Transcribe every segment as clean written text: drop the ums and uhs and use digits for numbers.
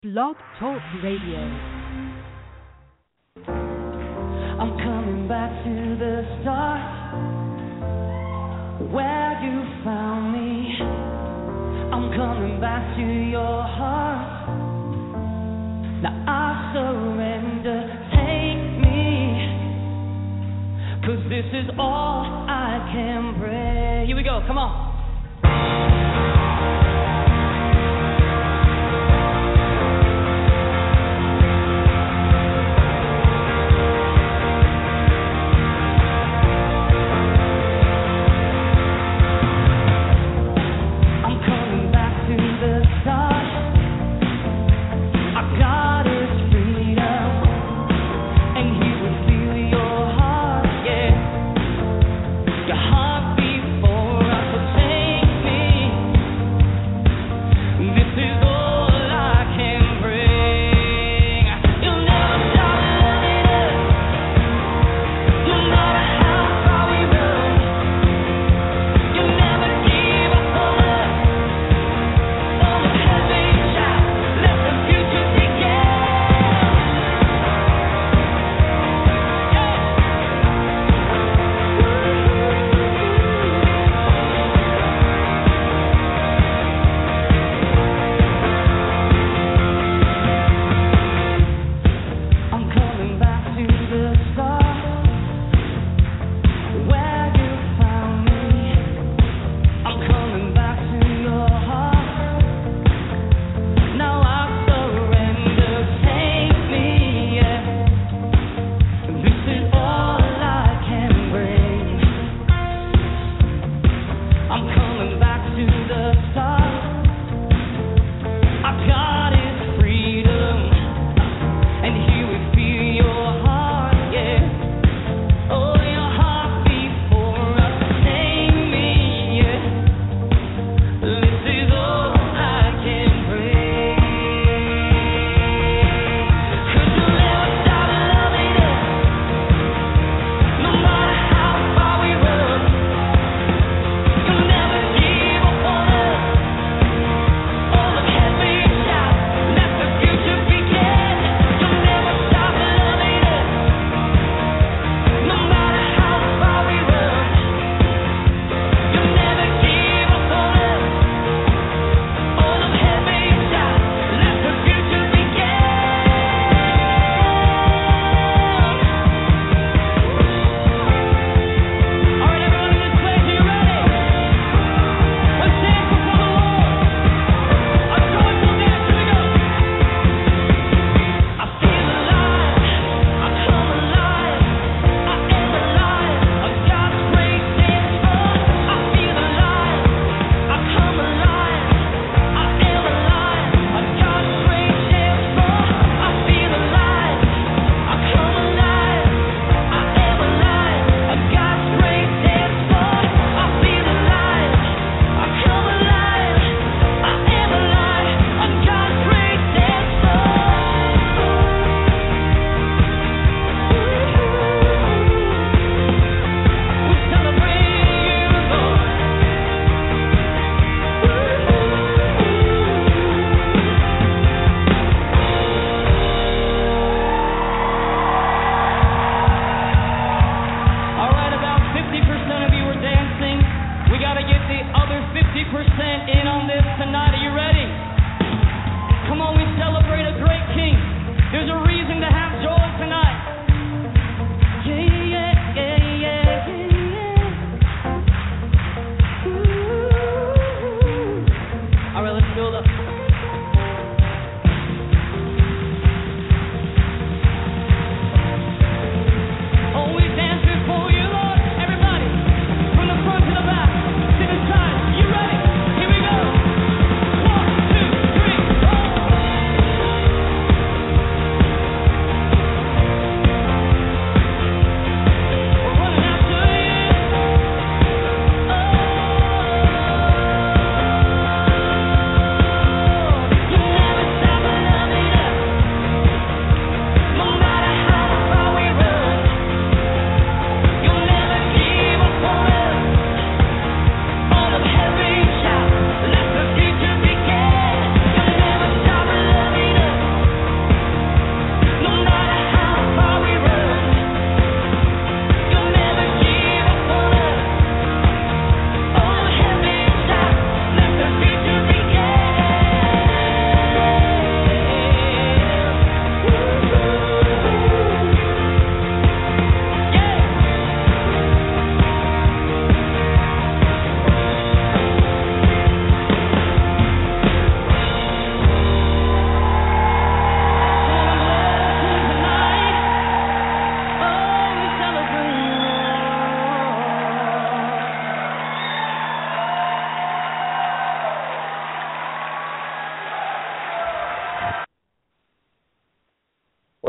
Blog Talk Radio. I'm coming back to the start, where you found me. I'm coming back to your heart. Now I surrender, take me, 'cause this is all I can pray. Here we go, come on. Your heart before I could take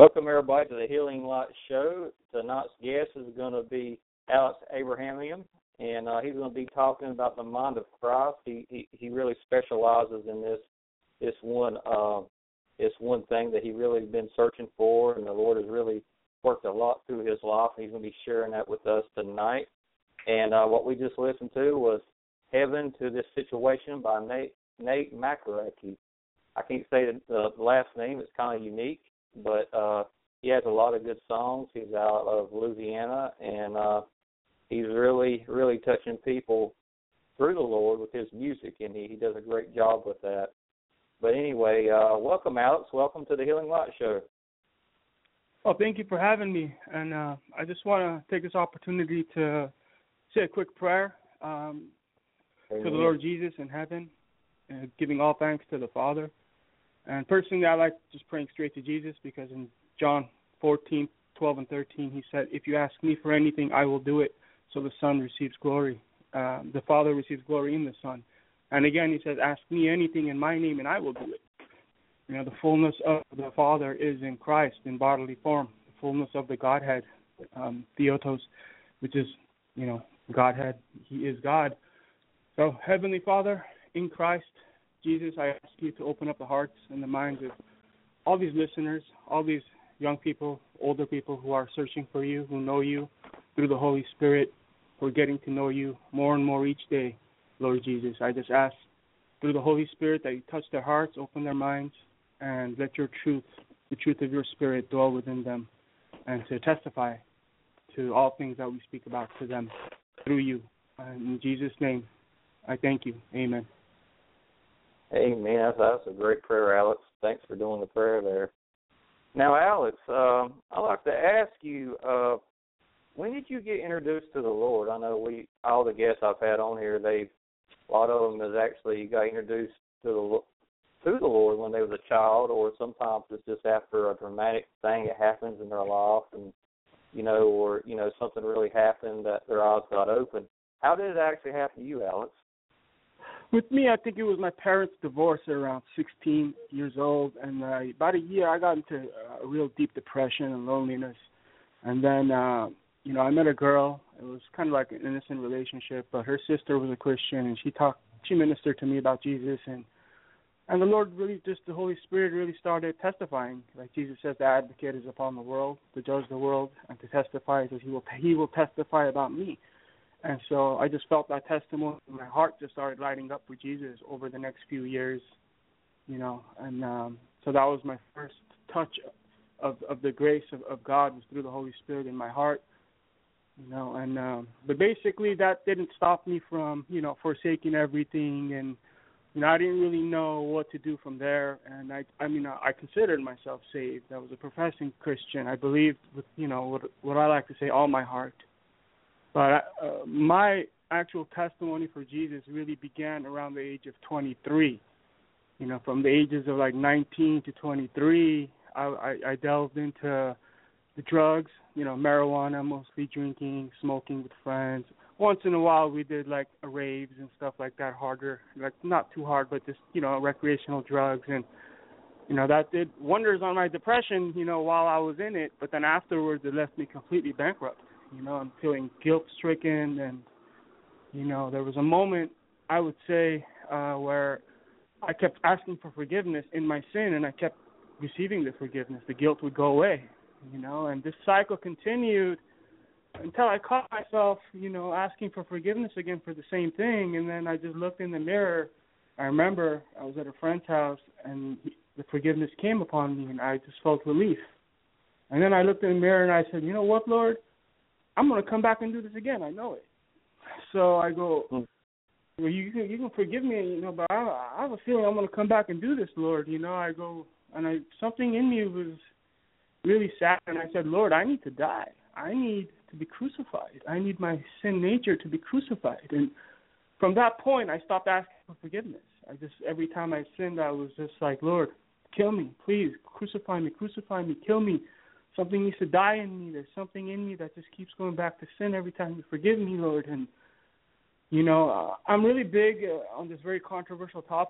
Welcome, everybody, to the Healing Light Show. Tonight's guest is going to be Alex Abrahamian, and he's going to be talking about the mind of Christ. He really specializes in this one thing that he really been searching for, and the Lord has really worked a lot through his life, and he's going to be sharing that with us tonight. And what we just listened to was Heaven to This Situation by Nate McCarthy. I can't say the last name. It's kind of unique, but he has a lot of good songs. He's out of Louisiana, and he's really, really touching people through the Lord with his music, and he does a great job with that. But anyway, welcome, Alex. Welcome to the Healing Light Show. Well, thank you for having me. And I just want to take this opportunity to say a quick prayer to the Lord Jesus in heaven, giving all thanks to the Father. And personally, I like just praying straight to Jesus, because in John 14:12 and 13, he said, if you ask me for anything, I will do it. So the Son receives glory. The Father receives glory in the Son. And again, he says, ask me anything in my name, and I will do it. You know, the fullness of the Father is in Christ in bodily form. The fullness of the Godhead, Theotos, which is, you know, Godhead. He is God. So, Heavenly Father, in Christ Jesus, I ask you to open up the hearts and the minds of all these listeners, all these young people, older people who are searching for you, who know you through the Holy Spirit, who are getting to know you more and more each day, Lord Jesus. I just ask through the Holy Spirit that you touch their hearts, open their minds, and let your truth, the truth of your Spirit, dwell within them, and to testify to all things that we speak about to them through you. And in Jesus' name, I thank you. Amen. Amen. That's a great prayer, Alex. Thanks for doing the prayer there. Now, Alex, I'd like to ask you, when did you get introduced to the Lord? I know all the guests I've had on here, a lot of them has actually got introduced to the Lord when they was a child, or sometimes it's just after a dramatic thing that happens in their life, and or something really happened that their eyes got open. How did it actually happen to you, Alex? With me, I think it was my parents' divorce at around 16 years old, and about a year I got into a real deep depression and loneliness. And then, I met a girl. It was kind of like an innocent relationship, but her sister was a Christian, and she ministered to me about Jesus, and the Lord really, just the Holy Spirit really started testifying. Like Jesus says, the advocate is upon the world, to judge the world, and to testify. He says he will testify about me. And so I just felt that testimony. My heart just started lighting up for Jesus over the next few years, and so that was my first touch of the grace of God, was through the Holy Spirit in my heart, but basically that didn't stop me from, forsaking everything, and, I didn't really know what to do from there, and I considered myself saved. I was a professing Christian. I believed with, what I like to say, all my heart. But my actual testimony for Jesus really began around the age of 23. From the ages of like 19 to 23, I delved into the drugs, marijuana, mostly drinking, smoking with friends. Once in a while we did like raves and stuff like that, harder, like not too hard, but just, recreational drugs. And, that did wonders on my depression, while I was in it. But then afterwards it left me completely bankrupt. I'm feeling guilt-stricken, and, there was a moment, I would say, where I kept asking for forgiveness in my sin, and I kept receiving the forgiveness. The guilt would go away, and this cycle continued until I caught myself, asking for forgiveness again for the same thing, and then I just looked in the mirror. I remember I was at a friend's house, and the forgiveness came upon me, and I just felt relief. And then I looked in the mirror, and I said, you know what, Lord? I'm going to come back and do this again. I know it. So I go, well, you can forgive me, but I have a feeling I'm going to come back and do this, Lord. I go, and something in me was really sad, and I said, Lord, I need to die. I need to be crucified. I need my sin nature to be crucified. And from that point, I stopped asking for forgiveness. Every time I sinned, I was just like, Lord, kill me, please, crucify me, kill me. Something needs to die in me. There's something in me that just keeps going back to sin every time you forgive me, Lord. And, I'm really big on this very controversial topic,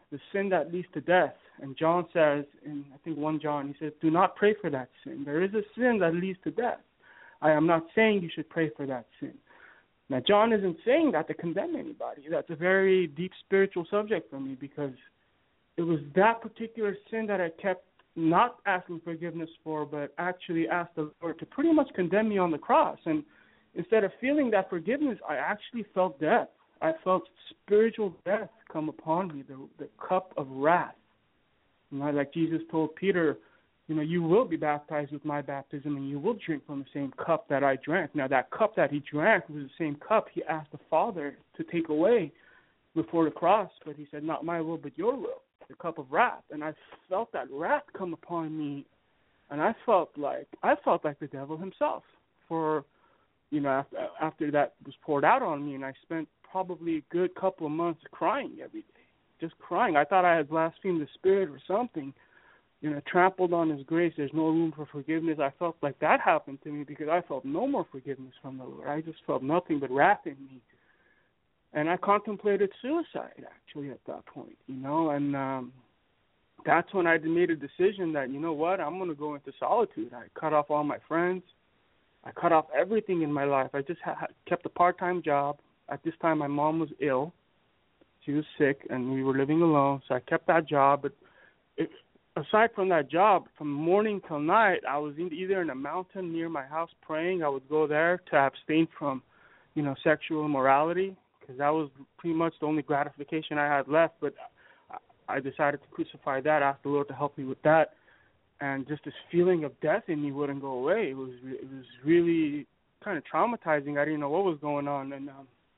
the sin that leads to death. And John says, in I think 1 John, he says, do not pray for that sin. There is a sin that leads to death. I am not saying you should pray for that sin. Now, John isn't saying that to condemn anybody. That's a very deep spiritual subject for me, because it was that particular sin that I kept not asking forgiveness for, but actually asked the Lord to pretty much condemn me on the cross. And instead of feeling that forgiveness, I actually felt death. I felt spiritual death come upon me, the cup of wrath. You know, like Jesus told Peter, you know, you will be baptized with my baptism, and you will drink from the same cup that I drank. Now, that cup that he drank was the same cup he asked the Father to take away before the cross, but he said, not my will, but your will, the cup of wrath. And I felt that wrath come upon me, and I felt like the devil himself. For, you know, after that was poured out on me, and I spent probably a good couple of months crying every day, just crying. I thought I had blasphemed the Spirit or something, you know, trampled on His grace. There's no room for forgiveness. I felt like that happened to me because I felt no more forgiveness from the Lord. I just felt nothing but wrath in me. And I contemplated suicide, actually, at that point, you know, and that's when I made a decision that, you know what, I'm going to go into solitude. I cut off all my friends. I cut off everything in my life. I just kept a part-time job. At this time, my mom was ill. She was sick, and we were living alone, so I kept that job. But aside from that job, from morning till night, I was either in a mountain near my house praying. I would go there to abstain from, you know, sexual immorality, because that was pretty much the only gratification I had left. But I decided to crucify that, ask the Lord to help me with that. And just this feeling of death in me wouldn't go away. It was really kind of traumatizing. I didn't know what was going on. And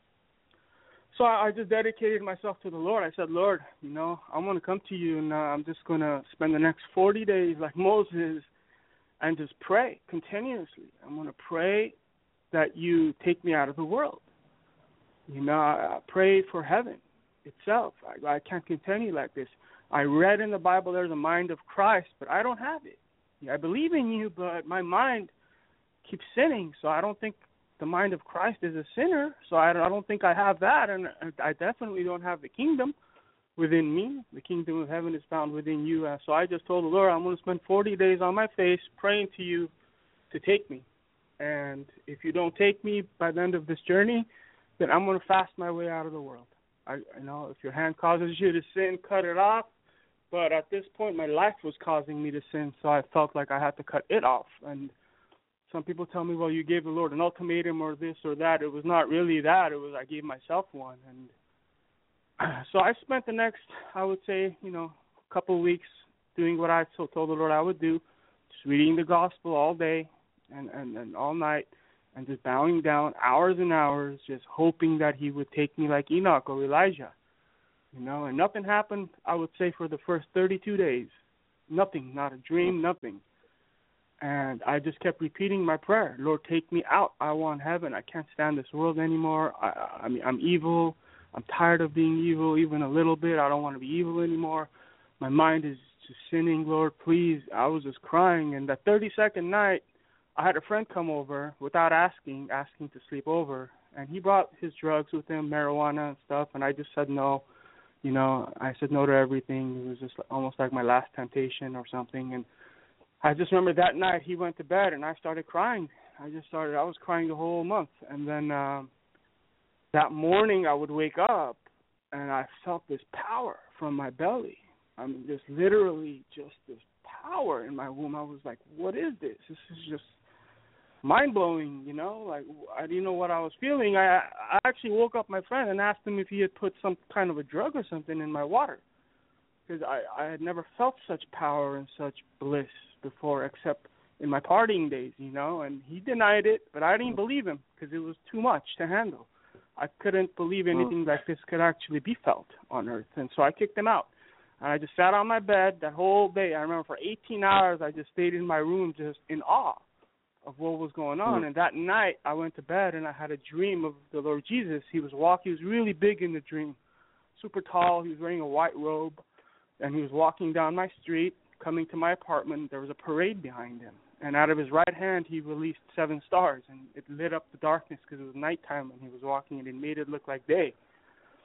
so I just dedicated myself to the Lord. I said, Lord, you know, I'm going to come to you, and I'm just going to spend the next 40 days like Moses and just pray continuously. I'm going to pray that you take me out of the world. You know, I pray for heaven itself. I can't continue like this. I read in the Bible there's a mind of Christ, but I don't have it. I believe in you, but my mind keeps sinning, so I don't think the mind of Christ is a sinner, so I don't think I have that, and I definitely don't have the kingdom within me. The kingdom of heaven is found within you. So I just told the Lord, I'm going to spend 40 days on my face praying to you to take me. And if you don't take me by the end of this journey, then I'm going to fast my way out of the world. I know if your hand causes you to sin, cut it off. But at this point, my life was causing me to sin, so I felt like I had to cut it off. And some people tell me, well, you gave the Lord an ultimatum or this or that. It was not really that. It was I gave myself one. And so I spent the next, I would say, you know, couple of weeks doing what I told the Lord I would do, just reading the gospel all day and all night, and just bowing down hours and hours, just hoping that He would take me like Enoch or Elijah. You know, and nothing happened, I would say, for the first 32 days. Nothing, not a dream, nothing. And I just kept repeating my prayer, Lord, take me out. I want heaven. I can't stand this world anymore. I mean, I'm evil. I'm tired of being evil, even a little bit. I don't want to be evil anymore. My mind is just sinning, Lord, please. I was just crying. And that 32nd night, I had a friend come over without asking to sleep over. And he brought his drugs with him, marijuana and stuff, and I just said no. You know, I said no to everything. It was just almost like my last temptation or something. And I just remember that night he went to bed and I started crying. I was crying the whole month. And then that morning I would wake up and I felt this power from my belly. I mean, just literally just this power in my womb. I was like, what is this? This is just mind-blowing, you know, like I didn't know what I was feeling. I actually woke up my friend and asked him if he had put some kind of a drug or something in my water, because I had never felt such power and such bliss before, except in my partying days, you know, and he denied it, but I didn't believe him because it was too much to handle. I couldn't believe anything like this could actually be felt on earth, and so I kicked him out. And I just sat on my bed that whole day. I remember for 18 hours I just stayed in my room just in awe of what was going on. And that night I went to bed and I had a dream of the Lord Jesus. He was really big in the dream, super tall. He was wearing a white robe, and he was walking down my street, coming to my apartment. There was a parade behind him, and out of his right hand he released 7 stars, and it lit up the darkness because it was nighttime and he was walking, and it made it look like day.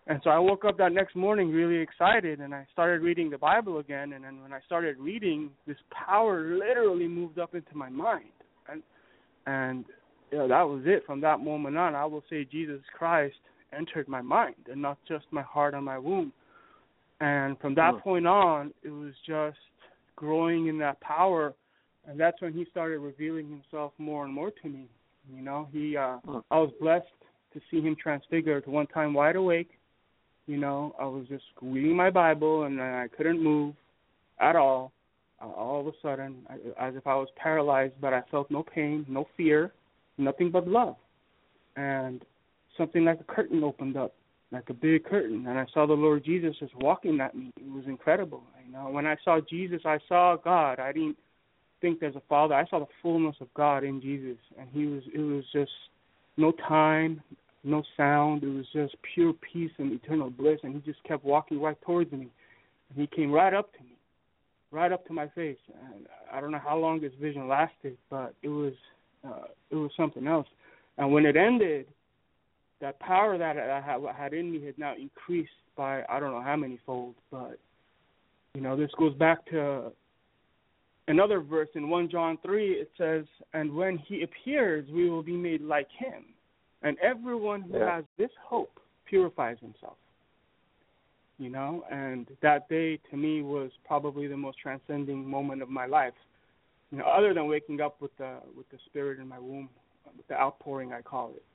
And so I woke up that next morning really excited, and I started reading the Bible again. And then when I started reading, this power literally moved up into my mind. And that was it. From that moment on, I will say Jesus Christ entered my mind and not just my heart and my womb. And from that point on, it was just growing in that power. And that's when he started revealing himself more and more to me. I was blessed to see him transfigured one time wide awake. I was just reading my Bible, and I couldn't move at all. All of a sudden, as if I was paralyzed, but I felt no pain, no fear, nothing but love. And something like a curtain opened up, like a big curtain, and I saw the Lord Jesus just walking at me. It was incredible. When I saw Jesus, I saw God. I didn't think there's a Father. I saw the fullness of God in Jesus, and it was just no time, no sound. It was just pure peace and eternal bliss, and he just kept walking right towards me. And he came right up to me, right up to my face. And I don't know how long this vision lasted, but it was something else. And when it ended, that power that I had in me had now increased by I don't know how many fold. But this goes back to another verse in 1 John 3. It says, "And when he appears, we will be made like him. And everyone who has this hope purifies himself." And that day to me was probably the most transcending moment of my life. Other than waking up with the spirit in my womb, with the outpouring I call it.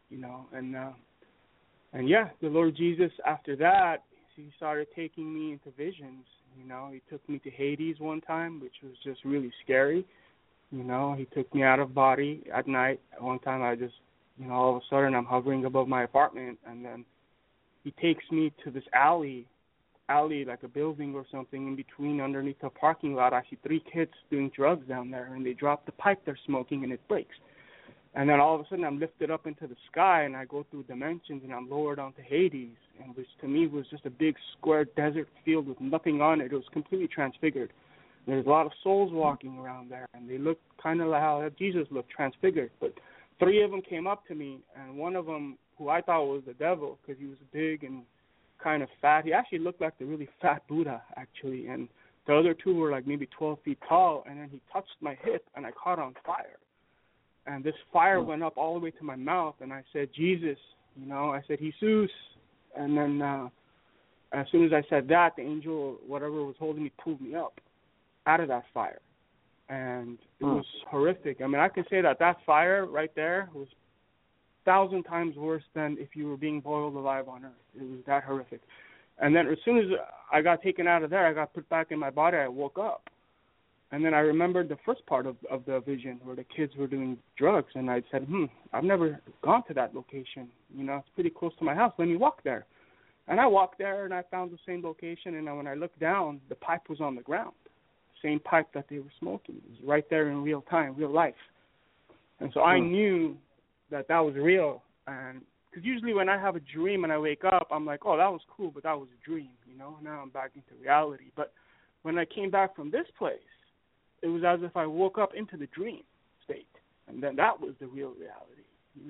The Lord Jesus after that, he started taking me into visions. He took me to Hades one time, which was just really scary. He took me out of body at night. One time I just all of a sudden I'm hovering above my apartment, and then he takes me to this alley like a building or something in between underneath the parking lot. I see 3 kids doing drugs down there, and they drop the pipe they're smoking, and it breaks. And then all of a sudden I'm lifted up into the sky, and I go through dimensions, and I'm lowered onto Hades, and which to me was just a big square desert field with nothing on it. It was completely transfigured. There's a lot of souls walking around there, and they looked kind of like how Jesus looked, transfigured. But 3 of them came up to me, and one of them, who I thought was the devil because he was big and kind of fat. He actually looked like the really fat Buddha, actually. And the other 2 were like maybe 12 feet tall, and then he touched my hip, and I caught on fire. And this fire went up all the way to my mouth, and I said, "Jesus," I said, "Jesus." And then as soon as I said that, the angel, whatever was holding me, pulled me up out of that fire. And it was horrific. I mean, I can say that fire right there was 1,000 times worse than if you were being boiled alive on earth. It was that horrific. And then as soon as I got taken out of there, I got put back in my body, I woke up. And then I remembered the first part of the vision where the kids were doing drugs, and I said, I've never gone to that location. It's pretty close to my house. Let me walk there. And I walked there, and I found the same location, and when I looked down, the pipe was on the ground, same pipe that they were smoking. It was right there in real time, real life. And so I knew that was real. And because usually when I have a dream and I wake up, I'm like, oh, that was cool, but that was a dream, Now I'm back into reality. But when I came back from this place, it was as if I woke up into the dream state, and then that was the real reality,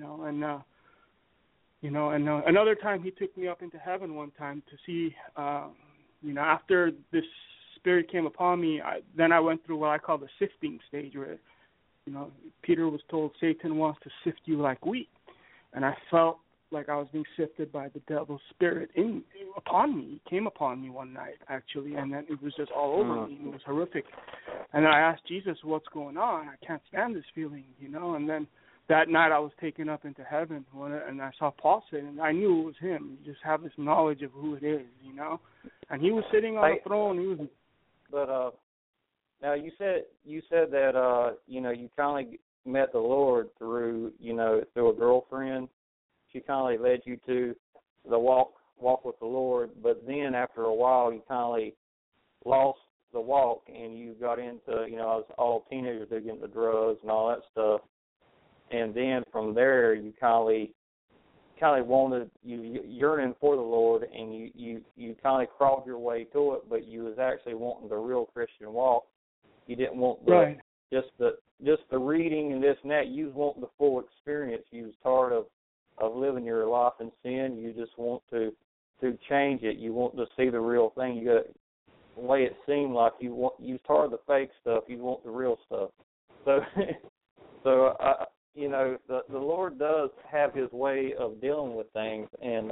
And another time he took me up into heaven one time to see, after this spirit came upon me, then I went through what I call the sifting stage, where, Peter was told Satan wants to sift you like wheat, and I felt like I was being sifted by the devil's spirit upon me. He came upon me one night, actually, and then it was just all over me. It was horrific. And I asked Jesus, what's going on? I can't stand this feeling, And then that night I was taken up into heaven, and I saw Paul sitting, and I knew it was him. You just have this knowledge of who it is, And he was sitting on the throne. But now you said that you kind of met the Lord through a girlfriend. She kind of led you to the walk with the Lord, but then after a while you kind of lost the walk, and you got into, as all teenagers, they get into drugs and all that stuff. And then from there you kind of wanted, you yearning for the Lord, and you just crawled your way to it, but you was actually wanting the real Christian walk. You didn't want just the reading and this and that. You was wanting the full experience. You was tired of living your life in sin. You just want to to change it. You want to see the real thing. You got to lay it seem like you tired of the fake stuff. You want the real stuff. So, you know, the Lord does have His way of dealing with things. And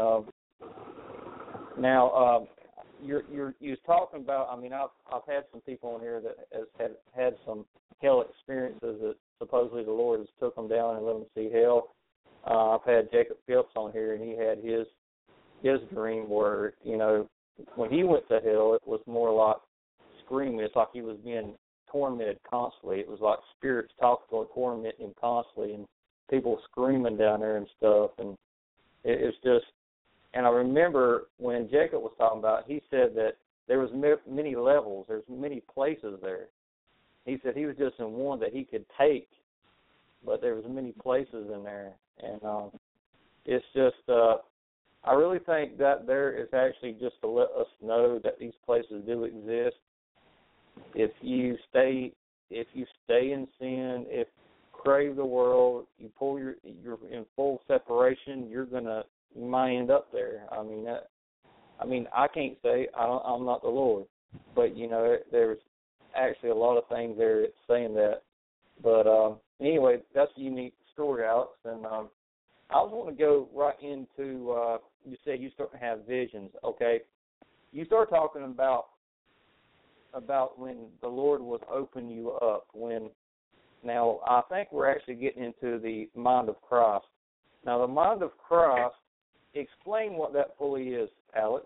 now, you're talking about. I mean, I've had some people on here that has had some hell experiences that supposedly the Lord has took them down and let them see hell. I've had Jacob Phillips on here, and he had his dream where, you know, when he went to hell, it was more like screaming. It's like he was being tormented constantly. It was like spirits talking to him, tormenting him constantly, and people screaming down there and stuff. And it's just, and I remember when Jacob was talking about, he said that there was many levels, there's many places there. He said he was just in one that he could take, but there was many places in there. And it's just, I really think that there is actually just to let us know that these places do exist. If you stay in sin, if you crave the world, you're in full separation, you might end up there. I mean, I can't say I'm not the Lord, but you know, there's actually a lot of things there that's saying that. But anyway, that's a unique story, Alex, and I was want to go right into. You said you start to have visions. Okay, you start talking about when the Lord was opening you up. Now I think we're actually getting into the mind of Christ. Now the mind of Christ. Explain what that fully is, Alex.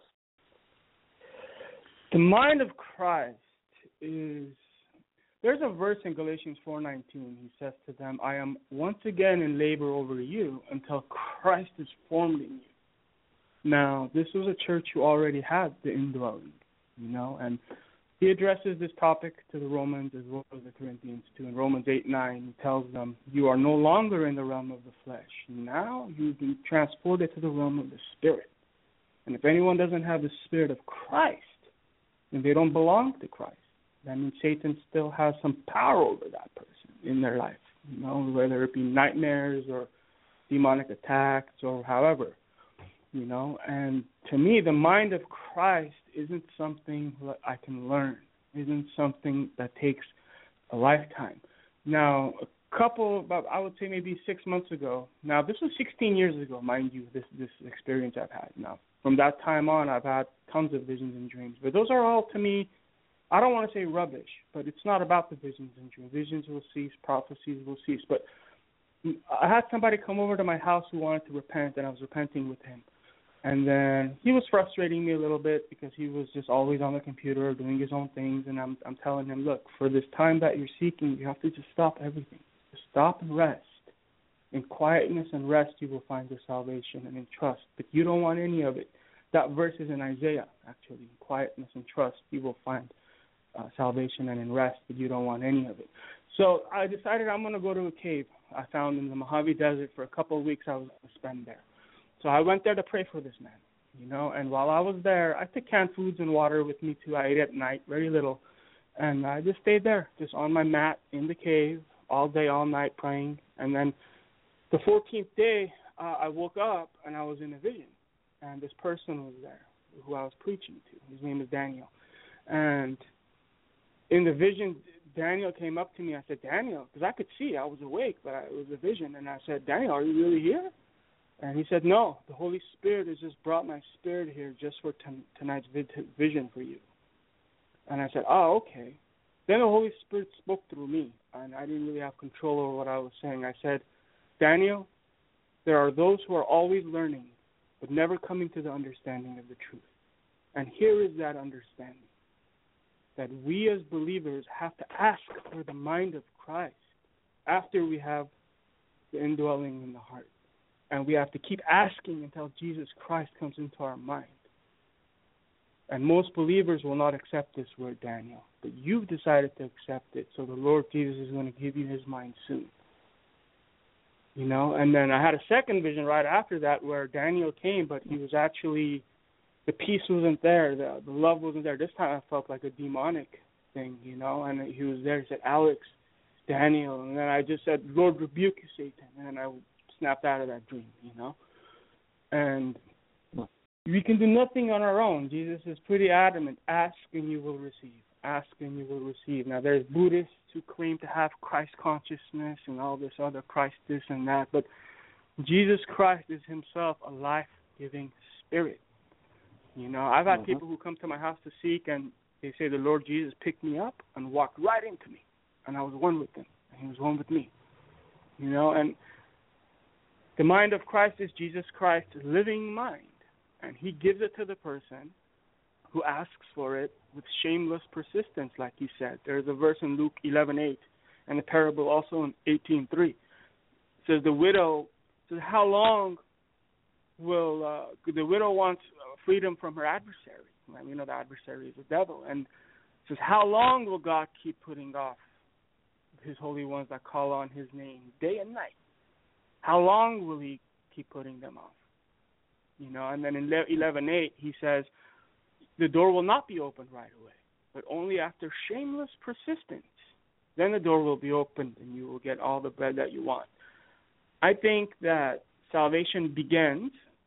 The mind of Christ is. There's a verse in Galatians 4:19. He says to them, "I am once again in labor over you until Christ is formed in you." Now, this was a church who already had the indwelling, you know, and he addresses this topic to the Romans as well as the Corinthians too. In Romans 8:9, he tells them, "You are no longer in the realm of the flesh. Now you've been transported to the realm of the Spirit. And if anyone doesn't have the Spirit of Christ, then they don't belong to Christ. That means Satan still has some power over that person in their life, you know, whether it be nightmares or demonic attacks or however, you know. And to me, the mind of Christ isn't something that I can learn, isn't something that takes a lifetime. Now, I would say maybe 6 months ago. Now, this was 16 years ago, mind you, this experience I've had. Now, from that time on, I've had tons of visions and dreams. But those are all, to me, I don't want to say rubbish, but it's not about the visions and dreams. Visions will cease, prophecies will cease. But I had somebody come over to my house who wanted to repent, and I was repenting with him. And then he was frustrating me a little bit because he was just always on the computer doing his own things. And I'm telling him, look, for this time that you're seeking, you have to just stop everything. Just stop and rest. In quietness and rest, you will find your salvation, and in trust. But you don't want any of it. That verse is in Isaiah, actually. In quietness and trust, you will find salvation, and in rest, but you don't want any of it. So I decided I'm going to go to a cave I found in the Mojave Desert. For a couple of weeks I was going to spend there. So I went there to pray for this man, you know, and while I was there, I took canned foods and water with me too. I ate at night, very little, and I just stayed there, just on my mat in the cave, all day, all night praying. And then the 14th day, I woke up and I was in a vision, and this person was there who I was preaching to. His name is Daniel. And in the vision, Daniel came up to me. I said, Daniel, because I could see, I was awake, but it was a vision. And I said, Daniel, are you really here? And he said, no, the Holy Spirit has just brought my spirit here just for tonight's vision for you. And I said, oh, okay. Then the Holy Spirit spoke through me, and I didn't really have control over what I was saying. I said, Daniel, there are those who are always learning, but never coming to the understanding of the truth. And here is that understanding, that we as believers have to ask for the mind of Christ after we have the indwelling in the heart. And we have to keep asking until Jesus Christ comes into our mind. And most believers will not accept this word, Daniel. But you've decided to accept it, so the Lord Jesus is going to give you his mind soon. You know, and then I had a second vision right after that where Daniel came, but he was actually, the peace wasn't there, the love wasn't there. This time I felt like a demonic thing, you know, and he was there. He said, Alex, Daniel. And then I just said, Lord, rebuke you, Satan. And then I snapped out of that dream, you know. And We can do nothing on our own. Jesus is pretty adamant. Ask and you will receive. Ask and you will receive. Now, there's Buddhists who claim to have Christ consciousness and all this other Christ this and that, but Jesus Christ is himself a life-giving spirit. You know, I've had people who come to my house to seek, and they say the Lord Jesus picked me up and walked right into me, and I was one with him, and he was one with me. You know, and the mind of Christ is Jesus Christ's living mind, and he gives it to the person who asks for it with shameless persistence, like you said. There's a verse in Luke 11:8, and a parable also in 18:3. It says the widow says, how long will the widow wants freedom from her adversary? And we know the adversary is the devil. And it says, how long will God keep putting off his holy ones that call on his name day and night? How long will he keep putting them off? You know, and then in 11:8 he says, the door will not be opened right away, but only after shameless persistence. Then the door will be opened and you will get all the bread that you want. I think that salvation begins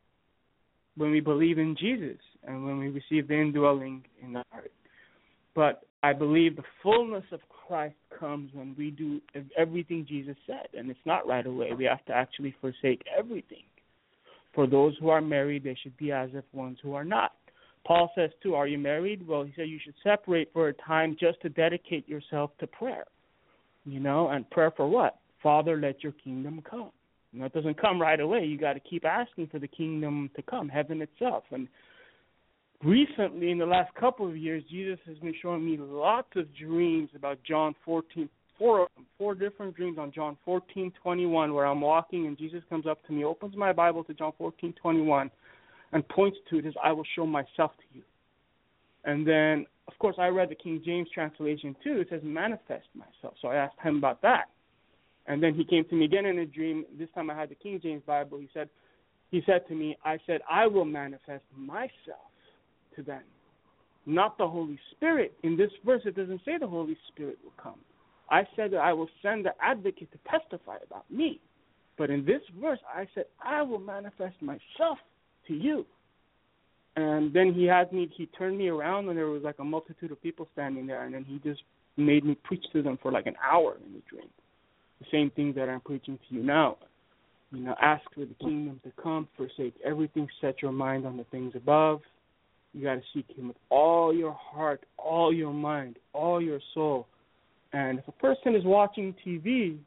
when we believe in Jesus and when we receive the indwelling in the heart. But I believe the fullness of Christ comes when we do everything Jesus said, and it's not right away. We have to actually forsake everything. For those who are married, they should be as if ones who are not. Paul says, too, are you married? Well, he said you should separate for a time just to dedicate yourself to prayer. You know, and prayer for what? Father, let your kingdom come. You know, it doesn't come right away. You got to keep asking for the kingdom to come, heaven itself. And recently, in the last couple of years, Jesus has been showing me lots of dreams about John 14, four different dreams on John 14:21, where I'm walking and Jesus comes up to me, opens my Bible to John 14:21, and points to it, says, I will show myself to you. And then, of course, I read the King James translation too. It says, manifest myself. So I asked him about that. And then he came to me again in a dream. This time I had the King James Bible. He said to me, I will manifest myself to them, not the Holy Spirit. In this verse, it doesn't say the Holy Spirit will come. I said that I will send the advocate to testify about me. But in this verse, I said, I will manifest myself to you. And then he turned me around, and there was like a multitude of people standing there, and then he just made me preach to them for like an hour in the dream. The same thing that I'm preaching to you now. You know, ask for the kingdom to come, forsake everything, set your mind on the things above. You got to seek him with all your heart, all your mind, all your soul. And if a person is watching TV,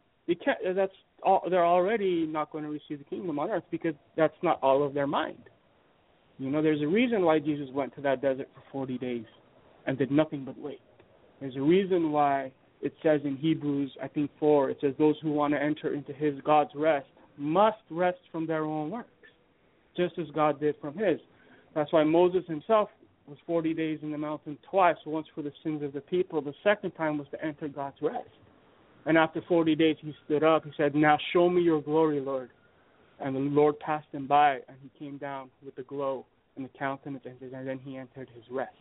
they're already not going to receive the kingdom on earth, because that's not all of their mind. You know, there's a reason why Jesus went to that desert for 40 days and did nothing but wait. There's a reason why it says in Hebrews, I think 4, it says those who want to enter into his God's rest must rest from their own works, just as God did from his. That's why Moses himself was 40 days in the mountain twice, once for the sins of the people. The second time was to enter God's rest. And after 40 days, he stood up. He said, now show me your glory, Lord. And the Lord passed him by, and he came down with the glow and the countenance, and then he entered his rest.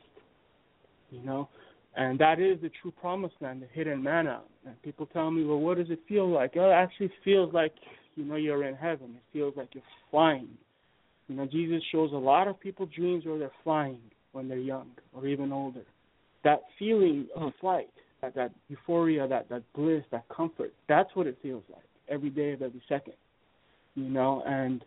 You know? And that is the true promised land, the hidden manna. And people tell me, well, what does it feel like? Well, it actually feels like, you know, you're in heaven. It feels like you're flying. You know, Jesus shows a lot of people dreams where they're flying when they're young or even older. That feeling of flight, that euphoria, that bliss, that comfort, that's what it feels like every day of every second. You know, and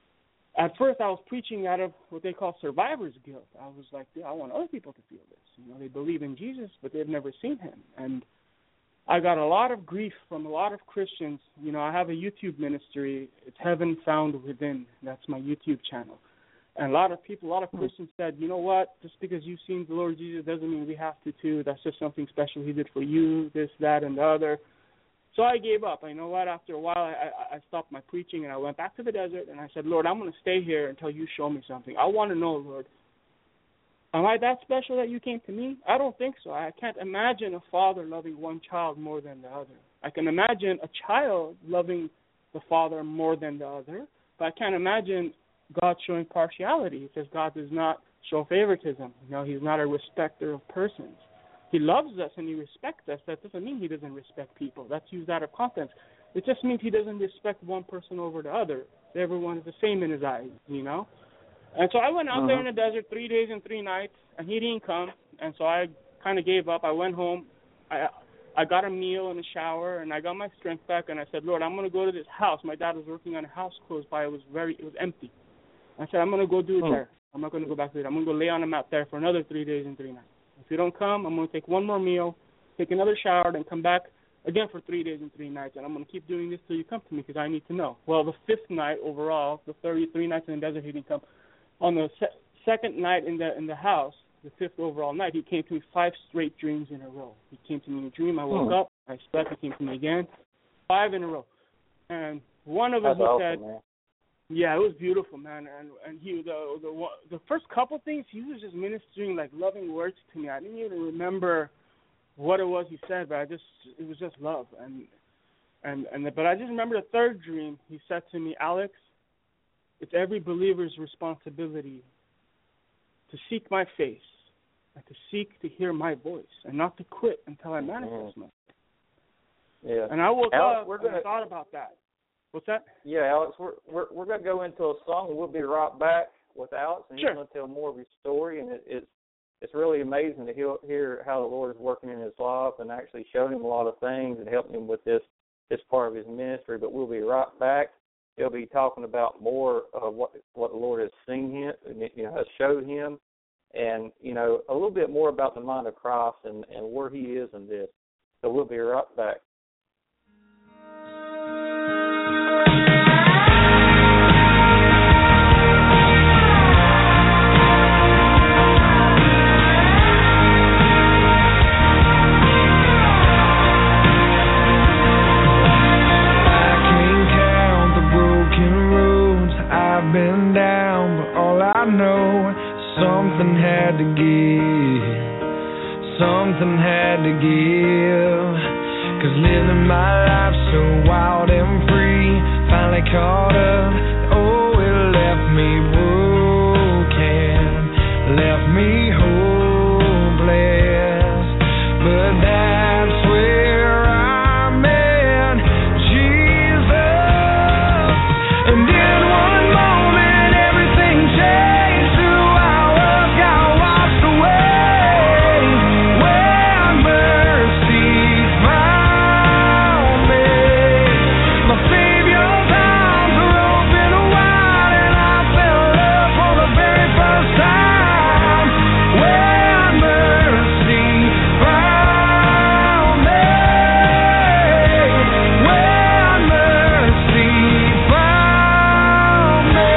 at first I was preaching out of what they call survivor's guilt. I was like, I want other people to feel this. You know, they believe in Jesus, but they've never seen him. And I got a lot of grief from a lot of Christians. You know, I have a YouTube ministry. It's Heaven Found Within. That's my YouTube channel. And a lot of Christians said, you know what, just because you've seen the Lord Jesus doesn't mean we have to too. That's just something special he did for you, this, that, and the other. So I gave up. You know what, after a while I stopped my preaching, and I went back to the desert, and I said, Lord, I'm going to stay here until you show me something. I want to know, Lord, am I that special that you came to me? I don't think so. I can't imagine a father loving one child more than the other. I can imagine a child loving the father more than the other, but I can't imagine God showing partiality, because God does not show favoritism. You know, he's not a respecter of persons. He loves us and he respects us. That doesn't mean he doesn't respect people. That's used out of context. It just means he doesn't respect one person over the other. Everyone is the same in his eyes, you know. And so I went out there in the desert 3 days and 3 nights, and he didn't come. And so I kind of gave up. I went home. I got a meal and a shower, and I got my strength back. And I said, Lord, I'm going to go to this house. My dad was working on a house close by. It was empty. I said, I'm going to go do it there. I'm not going to go back to it. I'm going to go lay on a mat there for another 3 days and 3 nights. If you don't come, I'm going to take one more meal, take another shower, then come back again for 3 days and 3 nights. And I'm going to keep doing this till you come to me because I need to know. Well, the 5th night overall, the 33 nights in the desert, he didn't come. On the second night in the house, the 5th overall night, he came to me 5 straight dreams in a row. He came to me in a dream. I woke up. I slept. He came to me again. 5 in a row. And one of them said, man. Yeah, it was beautiful, man. And he the first couple things, he was just ministering like loving words to me. I didn't even remember what it was he said, but it was just love. But I just remember the third dream. He said to me, Alex, it's every believer's responsibility to seek my face and to seek to hear my voice and not to quit until I manifest myself. Yeah. And I woke up and I thought about that. What's that? Yeah, Alex, we're going to go into a song, and we'll be right back with Alex, and he's going to tell more of his story, and it's really amazing to hear how the Lord is working in his life and actually showing him a lot of things and helping him with this part of his ministry. But we'll be right back. He'll be talking about more of what the Lord has seen him, has showed him, and a little bit more about the mind of Christ and where he is in this. So we'll be right back. Been down, but all I know, something had to give, something had to give, 'cause living my life so wild and free, finally caught up, oh, it left me broken, left me hopeless, but that's where I'm at, Jesus, and in one moment everything changed, who I was got washed away, when mercy found me, my Savior's arms were open wide, and I fell in love for the very first time, when mercy found me, when mercy found me.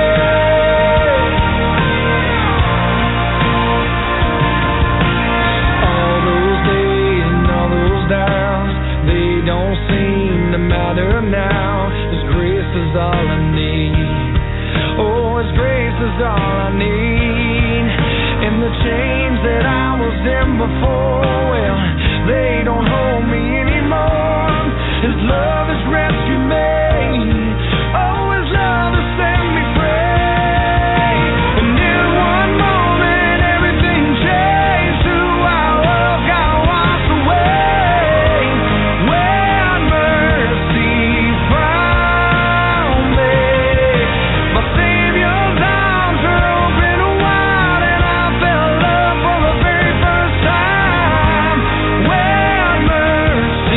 All those days and all those downs, they don't seem to matter now. His grace is all I need. Oh, His grace is all I need. And the chains that I was in before, well, they don't hold me anymore. His love has rescued me. Oh, His love has set me free. And in one moment everything changed, who I was got washed away, when mercy found me, my Savior's arms were open wide, and I fell in love for the very first time, when mercy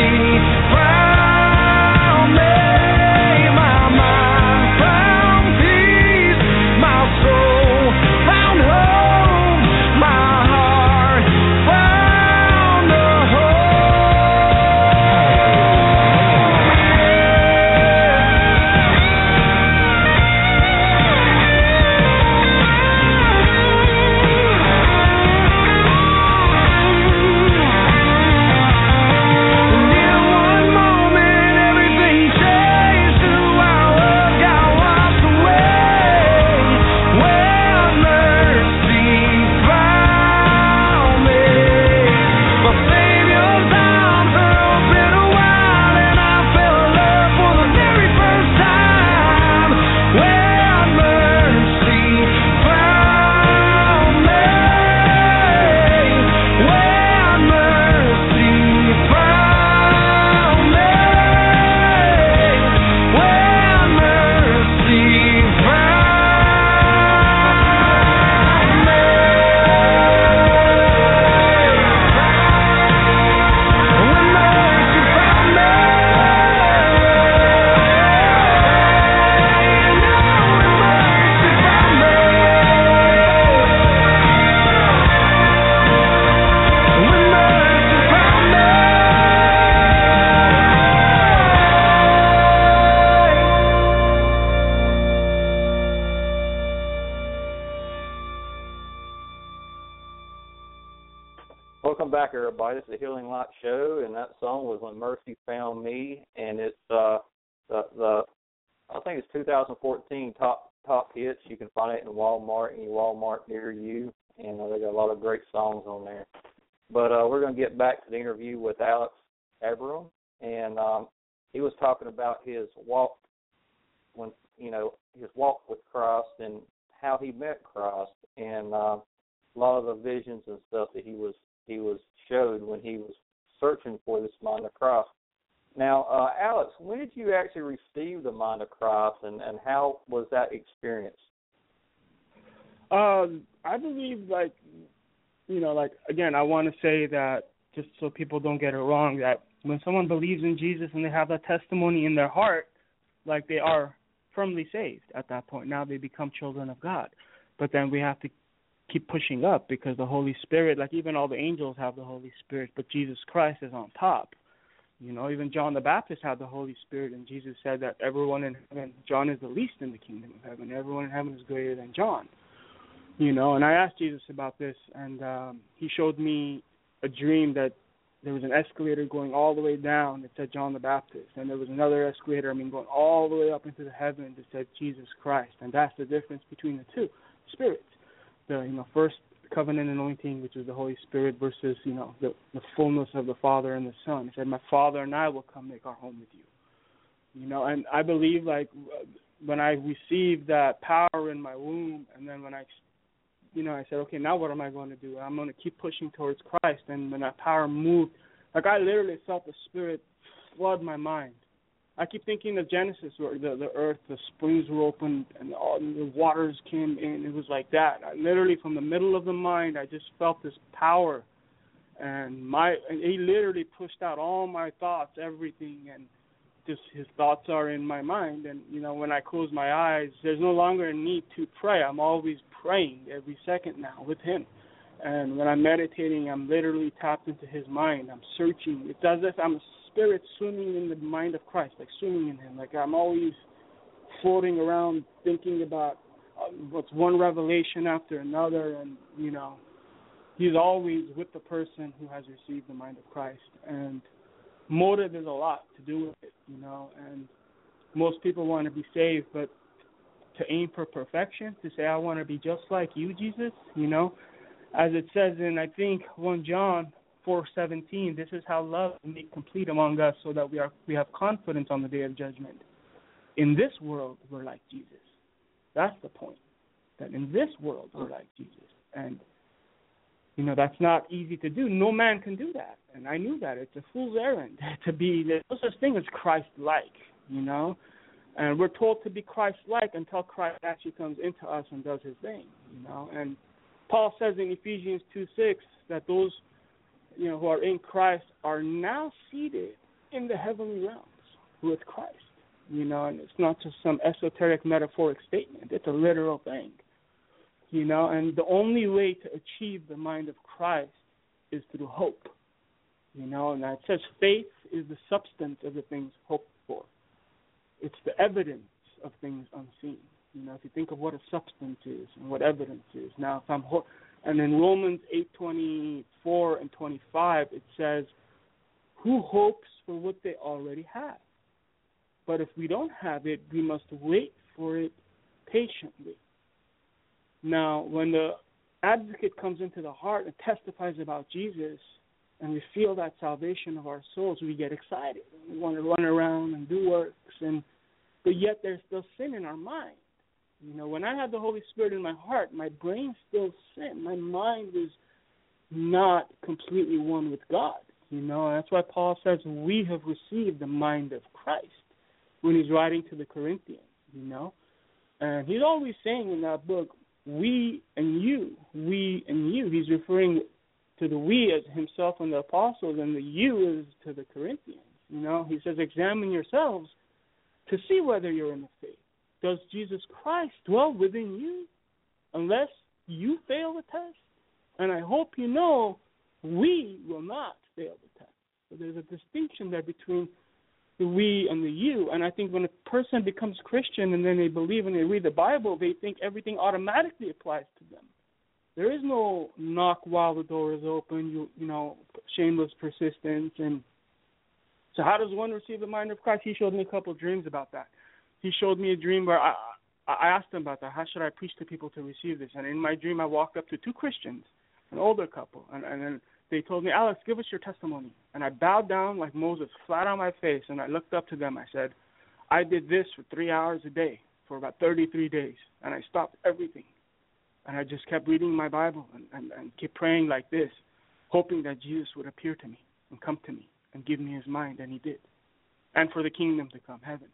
everybody. It's the Healing Light Show, and that song was When Mercy Found Me, and it's the I think it's 2014 top hits. You can find it in Walmart, any Walmart near you, and they got a lot of great songs on there. But we're going to get back to the interview with Alex Abraham, and he was talking about his walk his walk with Christ and how he met Christ, and a lot of the visions and stuff that he was showed when he was searching for this mind of Christ. Now, Alex, when did you actually receive the mind of Christ, and how was that experience? I believe, again, I want to say that just so people don't get it wrong, that when someone believes in Jesus and they have that testimony in their heart, like they are firmly saved at that point. Now they become children of God. But then we have to keep pushing up because the Holy Spirit, like even all the angels have the Holy Spirit, but Jesus Christ is on top. Even John the Baptist had the Holy Spirit, and Jesus said that everyone in heaven, John is the least in the kingdom of heaven. Everyone in heaven is greater than John. And I asked Jesus about this, and he showed me a dream that there was an escalator going all the way down that said John the Baptist, and there was another escalator, going all the way up into the heavens that said Jesus Christ, and that's the difference between the two spirits. The first covenant anointing, which is the Holy Spirit, versus the fullness of the Father and the Son. He said, "My Father and I will come make our home with you." And I believe when I received that power in my womb, and then when I said, okay, now what am I going to do? I'm going to keep pushing towards Christ. And when that power moved, I literally felt the Spirit flood my mind. I keep thinking of Genesis, where the earth, the springs were opened, and all the waters came in. It was like that. Literally, from the middle of the mind, I just felt this power. And he literally pushed out all my thoughts, everything, and just his thoughts are in my mind. And, when I close my eyes, there's no longer a need to pray. I'm always praying every second now with him. And when I'm meditating, I'm literally tapped into his mind. I'm searching. It's as if I'm a spirit swimming in the mind of Christ, swimming in him. I'm always floating around thinking about what's one revelation after another. And, he's always with the person who has received the mind of Christ. And motive is a lot to do with it, and most people want to be saved, but to aim for perfection, to say, I want to be just like you, Jesus, as it says in, I think, 1 John 4:17, this is how love is made complete among us, so that we have confidence on the day of judgment. In this world, we're like Jesus. That's the point, that in this world, we're like Jesus. And that's not easy to do. No man can do that. And I knew that. It's a fool's errand to be. There's no such thing as Christ-like, And we're told to be Christ-like until Christ actually comes into us and does his thing, And Paul says in Ephesians 2:6 that those, who are in Christ are now seated in the heavenly realms with Christ, And it's not just some esoteric metaphoric statement. It's a literal thing. And the only way to achieve the mind of Christ is through hope, and it says faith is the substance of the things hoped for. It's the evidence of things unseen. If you think of what a substance is and what evidence is. Now, and in Romans 8:24 and 25, it says, who hopes for what they already have? But if we don't have it, we must wait for it patiently. Now, when the advocate comes into the heart and testifies about Jesus, and we feel that salvation of our souls, we get excited. We want to run around and do works, but yet there's still sin in our mind. When I had the Holy Spirit in my heart, my brain still sinned. My mind was not completely one with God. That's why Paul says we have received the mind of Christ when he's writing to the Corinthians. And he's always saying in that book, we and you. He's referring to the we as himself and the apostles, and the you is to the Corinthians. He says, examine yourselves to see whether you're in the faith. Does Jesus Christ dwell within you unless you fail the test? And I hope you know we will not fail the test. So there's a distinction there between the we and the you. And I think when a person becomes Christian and then they believe and they read the Bible, they think everything automatically applies to them. there is no knock while the door is open, you know, shameless persistence. And so how does one receive the mind of Christ? He showed me a couple of dreams about that. He showed me a dream where I asked him about that. How should I preach to people to receive this? And in my dream, I walked up to two Christians, an older couple, and then they told me, Alex, give us your testimony. And I bowed down like Moses, flat on my face, and I looked up to them. I said, I did this for 3 hours a day for about 33 days, and I stopped everything. And I just kept reading my Bible and kept praying like this, hoping that Jesus would appear to me and come to me and give me his mind, and he did. And for the kingdom to come, heaven.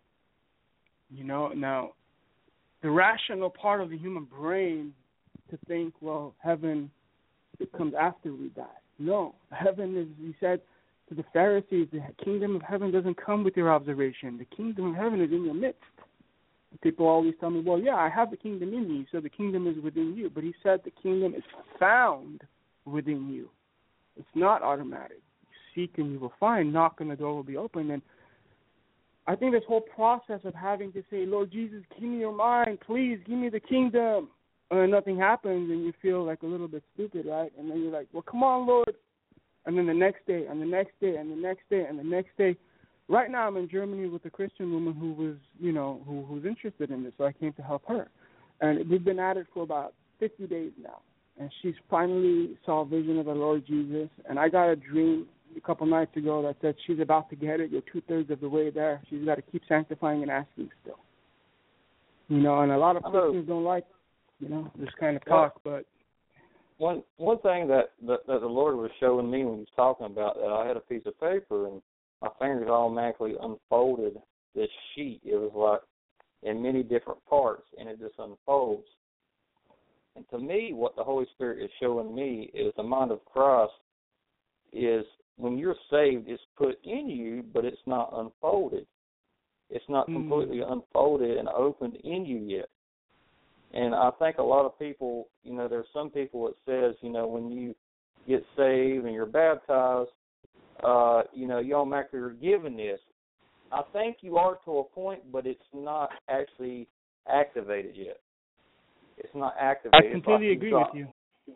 You know, now, the rational part of the human brain to think, well, heaven, it comes after we die. No, heaven is, he said to the Pharisees, the kingdom of heaven doesn't come with your observation. The kingdom of heaven is in your midst. People always tell me, well, yeah, I have the kingdom in me, so the kingdom is within you. But he said the kingdom is found within you. It's not automatic. You seek and you will find. Knock and the door will be open. And I think this whole process of having to say, Lord Jesus, give me your mind, please, give me the kingdom, and nothing happens, and you feel like a little bit stupid, right? And then you're like, well, come on, Lord. And then the next day, and the next day, and the next day, and the next day. Right now I'm in Germany with a Christian woman who was, you know, who's interested in this, so I came to help her. And we've been at it for about 50 days now. And she's finally saw a vision of the Lord Jesus. And I got a dream a couple nights ago that said she's about to get it. You're 2/3 of the way there. She's got to keep sanctifying and asking still. You know, and a lot of Christians don't like, you know, this kind of talk. But one thing that the Lord was showing me when he was talking about that, I had a piece of paper and my fingers automatically unfolded this sheet. It was like in many different parts, and it just unfolds. And to me, what the Holy Spirit is showing me is the mind of Christ is when you're saved, it's put in you, but it's not unfolded. It's not completely unfolded and opened in you yet. And I think a lot of people, you know, there's some people that says, you know, when you get saved and you're baptized, you know, you automatically are given this. I think you are to a point, but it's not actually activated yet. It's not activated. I completely agree with you.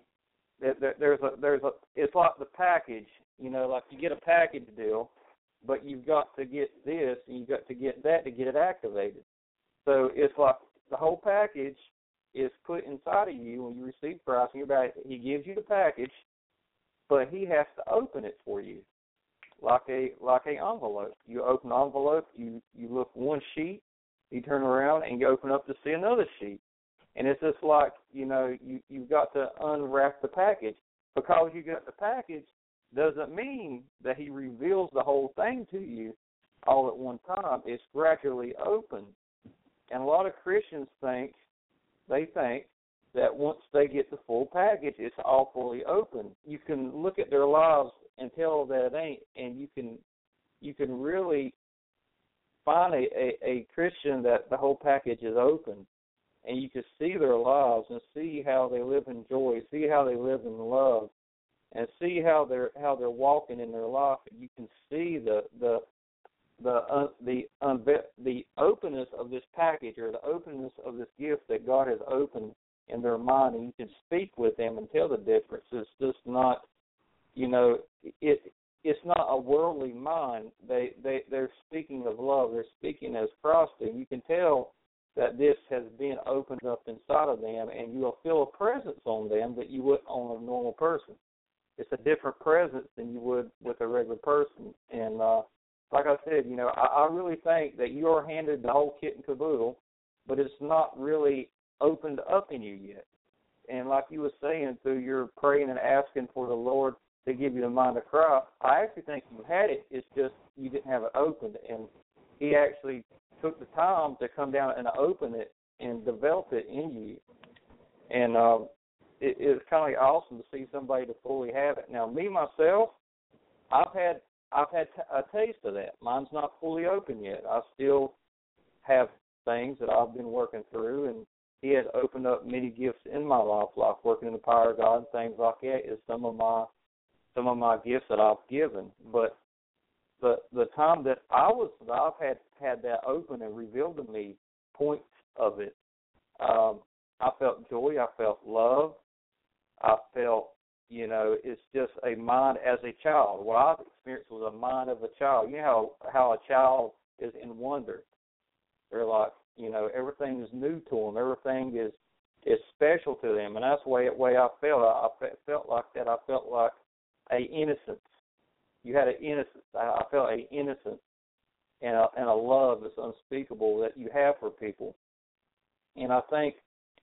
It's like the package, you know, like you get a package deal, but you've got to get this and you've got to get that to get it activated. So it's like the whole package is put inside of you when you receive Christ. And he gives you the package, but he has to open it for you, like a envelope. You open an envelope, you look one sheet, you turn around and you open up to see another sheet. And it's just like, you know, you've got to unwrap the package. Because you got the package doesn't mean that he reveals the whole thing to you all at one time. It's gradually open. And a lot of Christians think that once they get the full package, it's all fully open. You can look at their lives and tell that it ain't, and you can really find a Christian that the whole package is open. And you can see their lives and see how they live in joy, see how they live in love, and see how they're walking in their life. And you can see the openness of this package, or the openness of this gift that God has opened in their mind. And you can speak with them and tell the difference. It's just not, you know, it's not a worldly mind. They're speaking of love. They're speaking as Christ did. You can tell that this has been opened up inside of them, and you will feel a presence on them that you would on a normal person. It's a different presence than you would with a regular person. And like I said, you know, I really think that you are handed the whole kit and caboodle, but it's not really opened up in you yet. And like you were saying, through your praying and asking for the Lord to give you the mind of Christ, I actually think you had it. It's just you didn't have it opened. And he actually took the time to come down and open it and develop it in you. And it's kind of awesome to see somebody to fully have it. Now, me, myself, I've had a taste of that. Mine's not fully open yet. I still have things that I've been working through, and he has opened up many gifts in my life, like working in the power of God and things like that is some of my gifts that I've given. But the time that I've had that open and revealed to me points of it, I felt joy, I felt love, I felt, it's just a mind as a child. What I've experienced was a mind of a child. You know how a child is in wonder. They're like, everything is new to them. Everything is special to them, and that's the way I felt. I felt like that. I felt like a innocence. You had an innocence. I felt an innocence and a love that's unspeakable that you have for people. And I think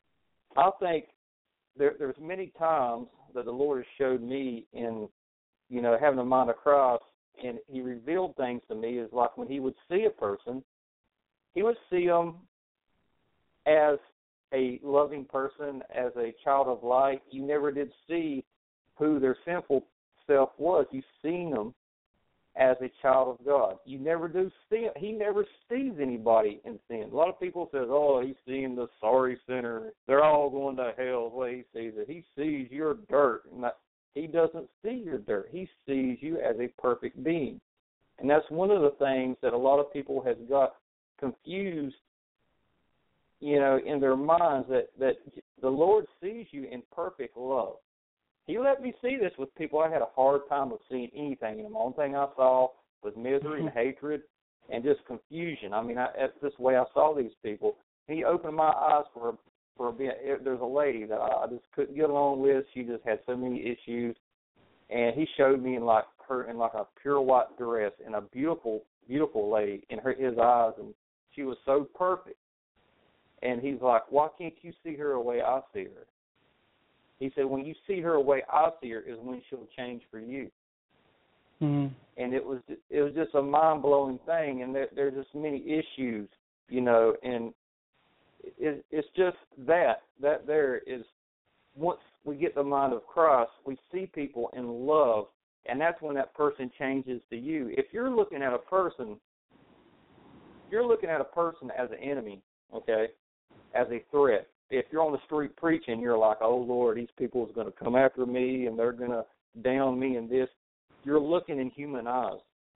there's many times that the Lord has showed me in, having the mind of Christ, and He revealed things to me. Is like when He would see a person, He would see them as a loving person, as a child of light. You never did see who their sinful self was. You've seen them as a child of God. You never do see him. He never sees anybody in sin. A lot of people say, he's seeing the sorry sinner. They're all going to hell the way He sees it. He sees your dirt. He doesn't see your dirt. He sees you as a perfect being. And that's one of the things that a lot of people have got confused, in their minds, that the Lord sees you in perfect love. He let me see this with people. I had a hard time of seeing anything in them. The only thing I saw was misery and hatred and just confusion. I mean, that's just the way I saw these people. He opened my eyes for a bit. There's a lady that I just couldn't get along with. She just had so many issues, and He showed me her in a pure white dress, and a beautiful, beautiful lady in His eyes, and she was so perfect. And He's like, why can't you see her the way I see her? He said, when you see her the way I see her is when she'll change for you. Mm-hmm. And it was just a mind-blowing thing, and there's just many issues, and it's just that there is, once we get the mind of Christ, we see people in love, and that's when that person changes to you. If you're looking at a person as an enemy, okay, as a threat. If you're on the street preaching, you're like, oh, Lord, these people is going to come after me and they're going to down me and this. You're looking in human eyes.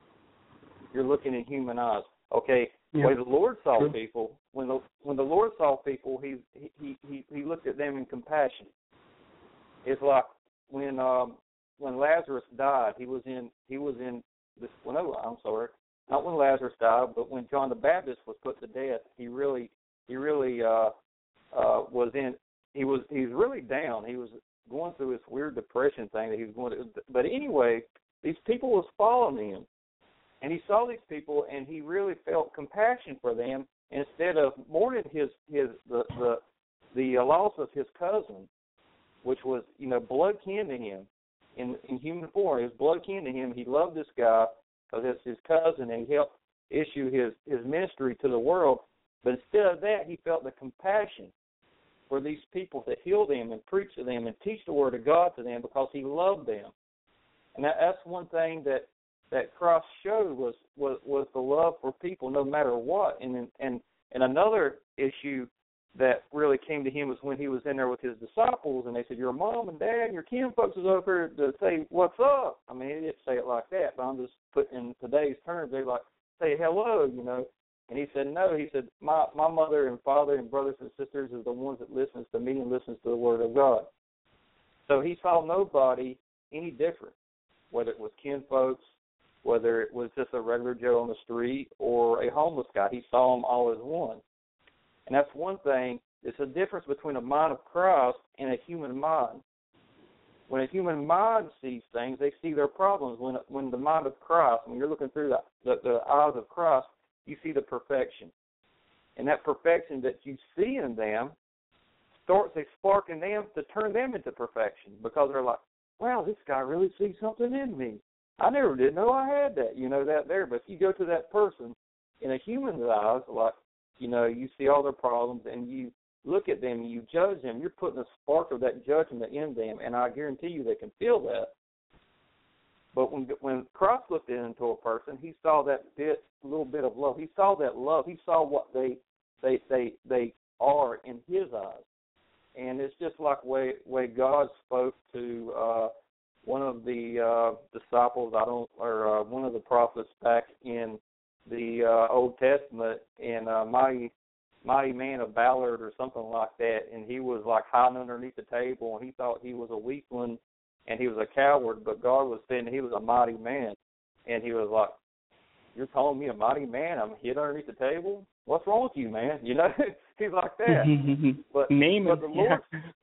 Okay? Yeah. The way the Lord saw people, when the Lord saw people, he looked at them in compassion. It's like when Lazarus died, he was in this. Well, no, I'm sorry, not when Lazarus died, but when John the Baptist was put to death, he really was in. He was really down. He was going through this weird depression thing that he was going to. But anyway, these people was following him, and he saw these people, and he really felt compassion for them instead of mourning the loss of his cousin, which was blood kin to him in human form. It was blood kin to him. He loved this guy because it's his cousin, and he helped issue his ministry to the world. But instead of that, he felt the compassion for these people to heal them and preach to them and teach the Word of God to them because he loved them. And that's one thing that Christ showed was the love for people no matter what. And another issue that really came to him was when he was in there with his disciples, and they said, your mom and dad and your kin folks is over here to say, what's up? I mean, he didn't say it like that, but I'm just putting in today's terms, they like, say hello, And he said, no. He said, my mother and father and brothers and sisters is the ones that listens to me and listens to the Word of God. So he saw nobody any different, whether it was kin folks, whether it was just a regular Joe on the street or a homeless guy. He saw them all as one. And that's one thing. It's a difference between a mind of Christ and a human mind. When a human mind sees things, they see their problems. When the mind of Christ, when you're looking through the eyes of Christ, you see the perfection. And that perfection that you see in them starts a spark in them to turn them into perfection because they're like, wow, this guy really sees something in me. I never did know I had that, that there. But if you go to that person in a human's eyes, like, you see all their problems and you look at them and you judge them, you're putting a spark of that judgment in them, and I guarantee you they can feel that. But when Christ looked into a person, he saw that little bit of love. He saw that love. He saw what they are in his eyes. And it's just like the way God spoke to one of the disciples, one of the prophets back in the Old Testament, and mighty man of Ballard or something like that, and he was like hiding underneath the table, and he thought he was a weakling and he was a coward, but God was saying he was a mighty man. And he was like, you're calling me a mighty man? I'm hid underneath the table? What's wrong with you, man? You know, he's like that. But the Lord,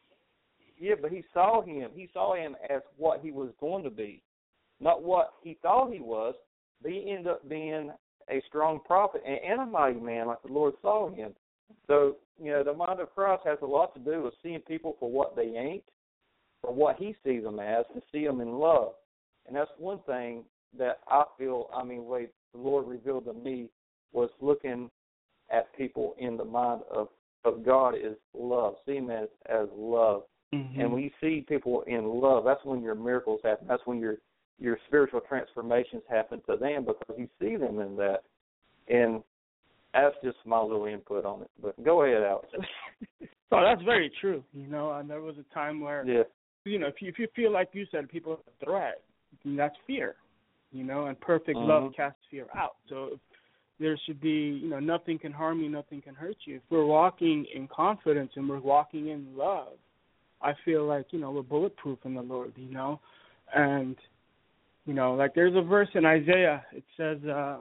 but he saw him. He saw him as what he was going to be, not what he thought he was. But he ended up being a strong prophet and a mighty man, like the Lord saw him. So, you know, the mind of Christ has a lot to do with seeing people for what they ain't, for what he sees them as, to see them in love. And that's one thing that I feel, way the Lord revealed to me was looking at people in the mind of God is love, see them as love. Mm-hmm. And when you see people in love, that's when your miracles happen. That's when your spiritual transformations happen to them, because you see them in that. And that's just my little input on it. But go ahead, Alex. Oh, that's very true. You know, and there was a time where, you know, if you feel like you said people are a threat, that's fear. You know, and perfect love casts fear out. So there should be, you know, nothing can harm you, nothing can hurt you. If we're walking in confidence and we're walking in love, I feel like, you know, we're bulletproof in the Lord, you know. And, you know, like there's a verse in Isaiah. It says,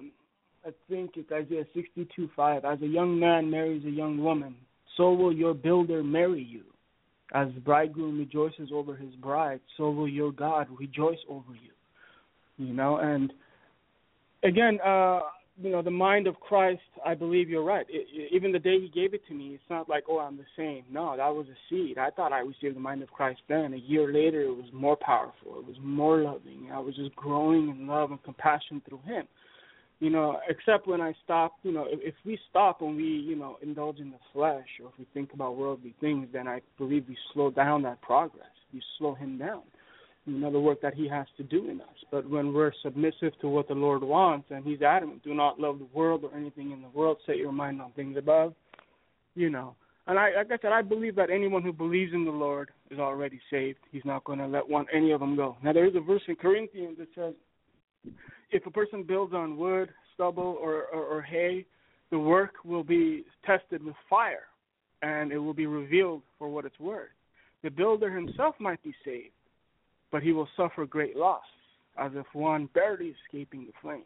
I think it's Isaiah 62:5. As a young man marries a young woman, so will your builder marry you. As the bridegroom rejoices over his bride, so will your God rejoice over you. You know, and again, you know, the mind of Christ, I believe you're right. Even the day he gave it to me, it's not like, oh, I'm the same. No, that was a seed. I thought I received the mind of Christ then. A year later, it was more powerful. It was more loving. I was just growing in love and compassion through him. You know, except when I stopped, you know, if we stop and we, you know, indulge in the flesh, or if we think about worldly things, then I believe we slow down that progress. We slow him down. You know, the work that he has to do in us. But when we're submissive to what the Lord wants, and he's adamant, do not love the world or anything in the world, set your mind on things above, you know. And like I said, I believe that anyone who believes in the Lord is already saved. He's not going to let any of them go. Now, there is a verse in Corinthians that says, if a person builds on wood, stubble, or hay, the work will be tested with fire, and it will be revealed for what it's worth. The builder himself might be saved, but he will suffer great loss, as if one barely escaping the flames.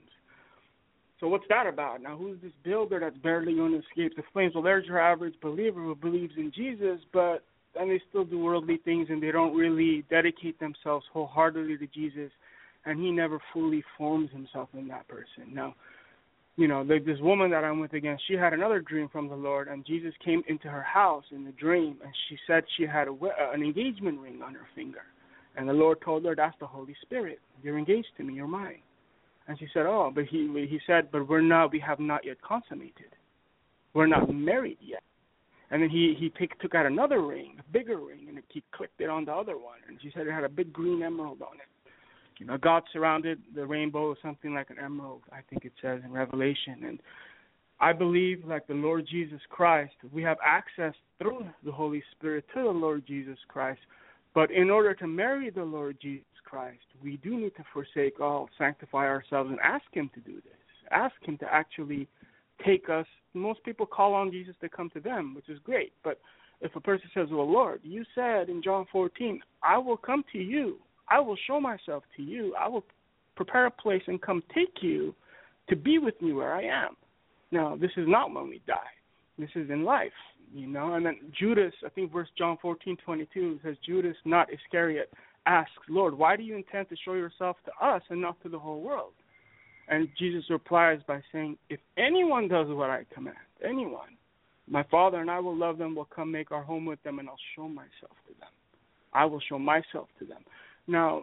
So what's that about? Now, who's this builder that's barely going to escape the flames? Well, there's your average believer who believes in Jesus, but then they still do worldly things, and they don't really dedicate themselves wholeheartedly to Jesus, and he never fully forms himself in that person. Now, you know, this woman that I'm with again, she had another dream from the Lord, and Jesus came into her house in the dream, and she said she had an engagement ring on her finger. And the Lord told her, that's the Holy Spirit. You're engaged to me. You're mine. And she said, oh, but he said, but we have not yet consummated. We're not married yet. And then he took out another ring, a bigger ring, and he clicked it on the other one. And she said it had a big green emerald on it. You know, God surrounded the rainbow with something like an emerald, I think it says in Revelation. And I believe, like the Lord Jesus Christ, we have access through the Holy Spirit to the Lord Jesus Christ. But in order to marry the Lord Jesus Christ, we do need to forsake all, sanctify ourselves, and ask him to do this. Ask him to actually take us. Most people call on Jesus to come to them, which is great. But if a person says, well, Lord, you said in John 14, I will come to you. I will show myself to you. I will prepare a place and come take you to be with me where I am. Now, this is not when we die. This is in life. You know, and then Judas, I think verse John 14:22 says, Judas, not Iscariot, asks, Lord, why do you intend to show yourself to us and not to the whole world? And Jesus replies by saying, if anyone does what I command, anyone, my Father and I will love them, will come make our home with them, and I'll show myself to them. I will show myself to them. Now,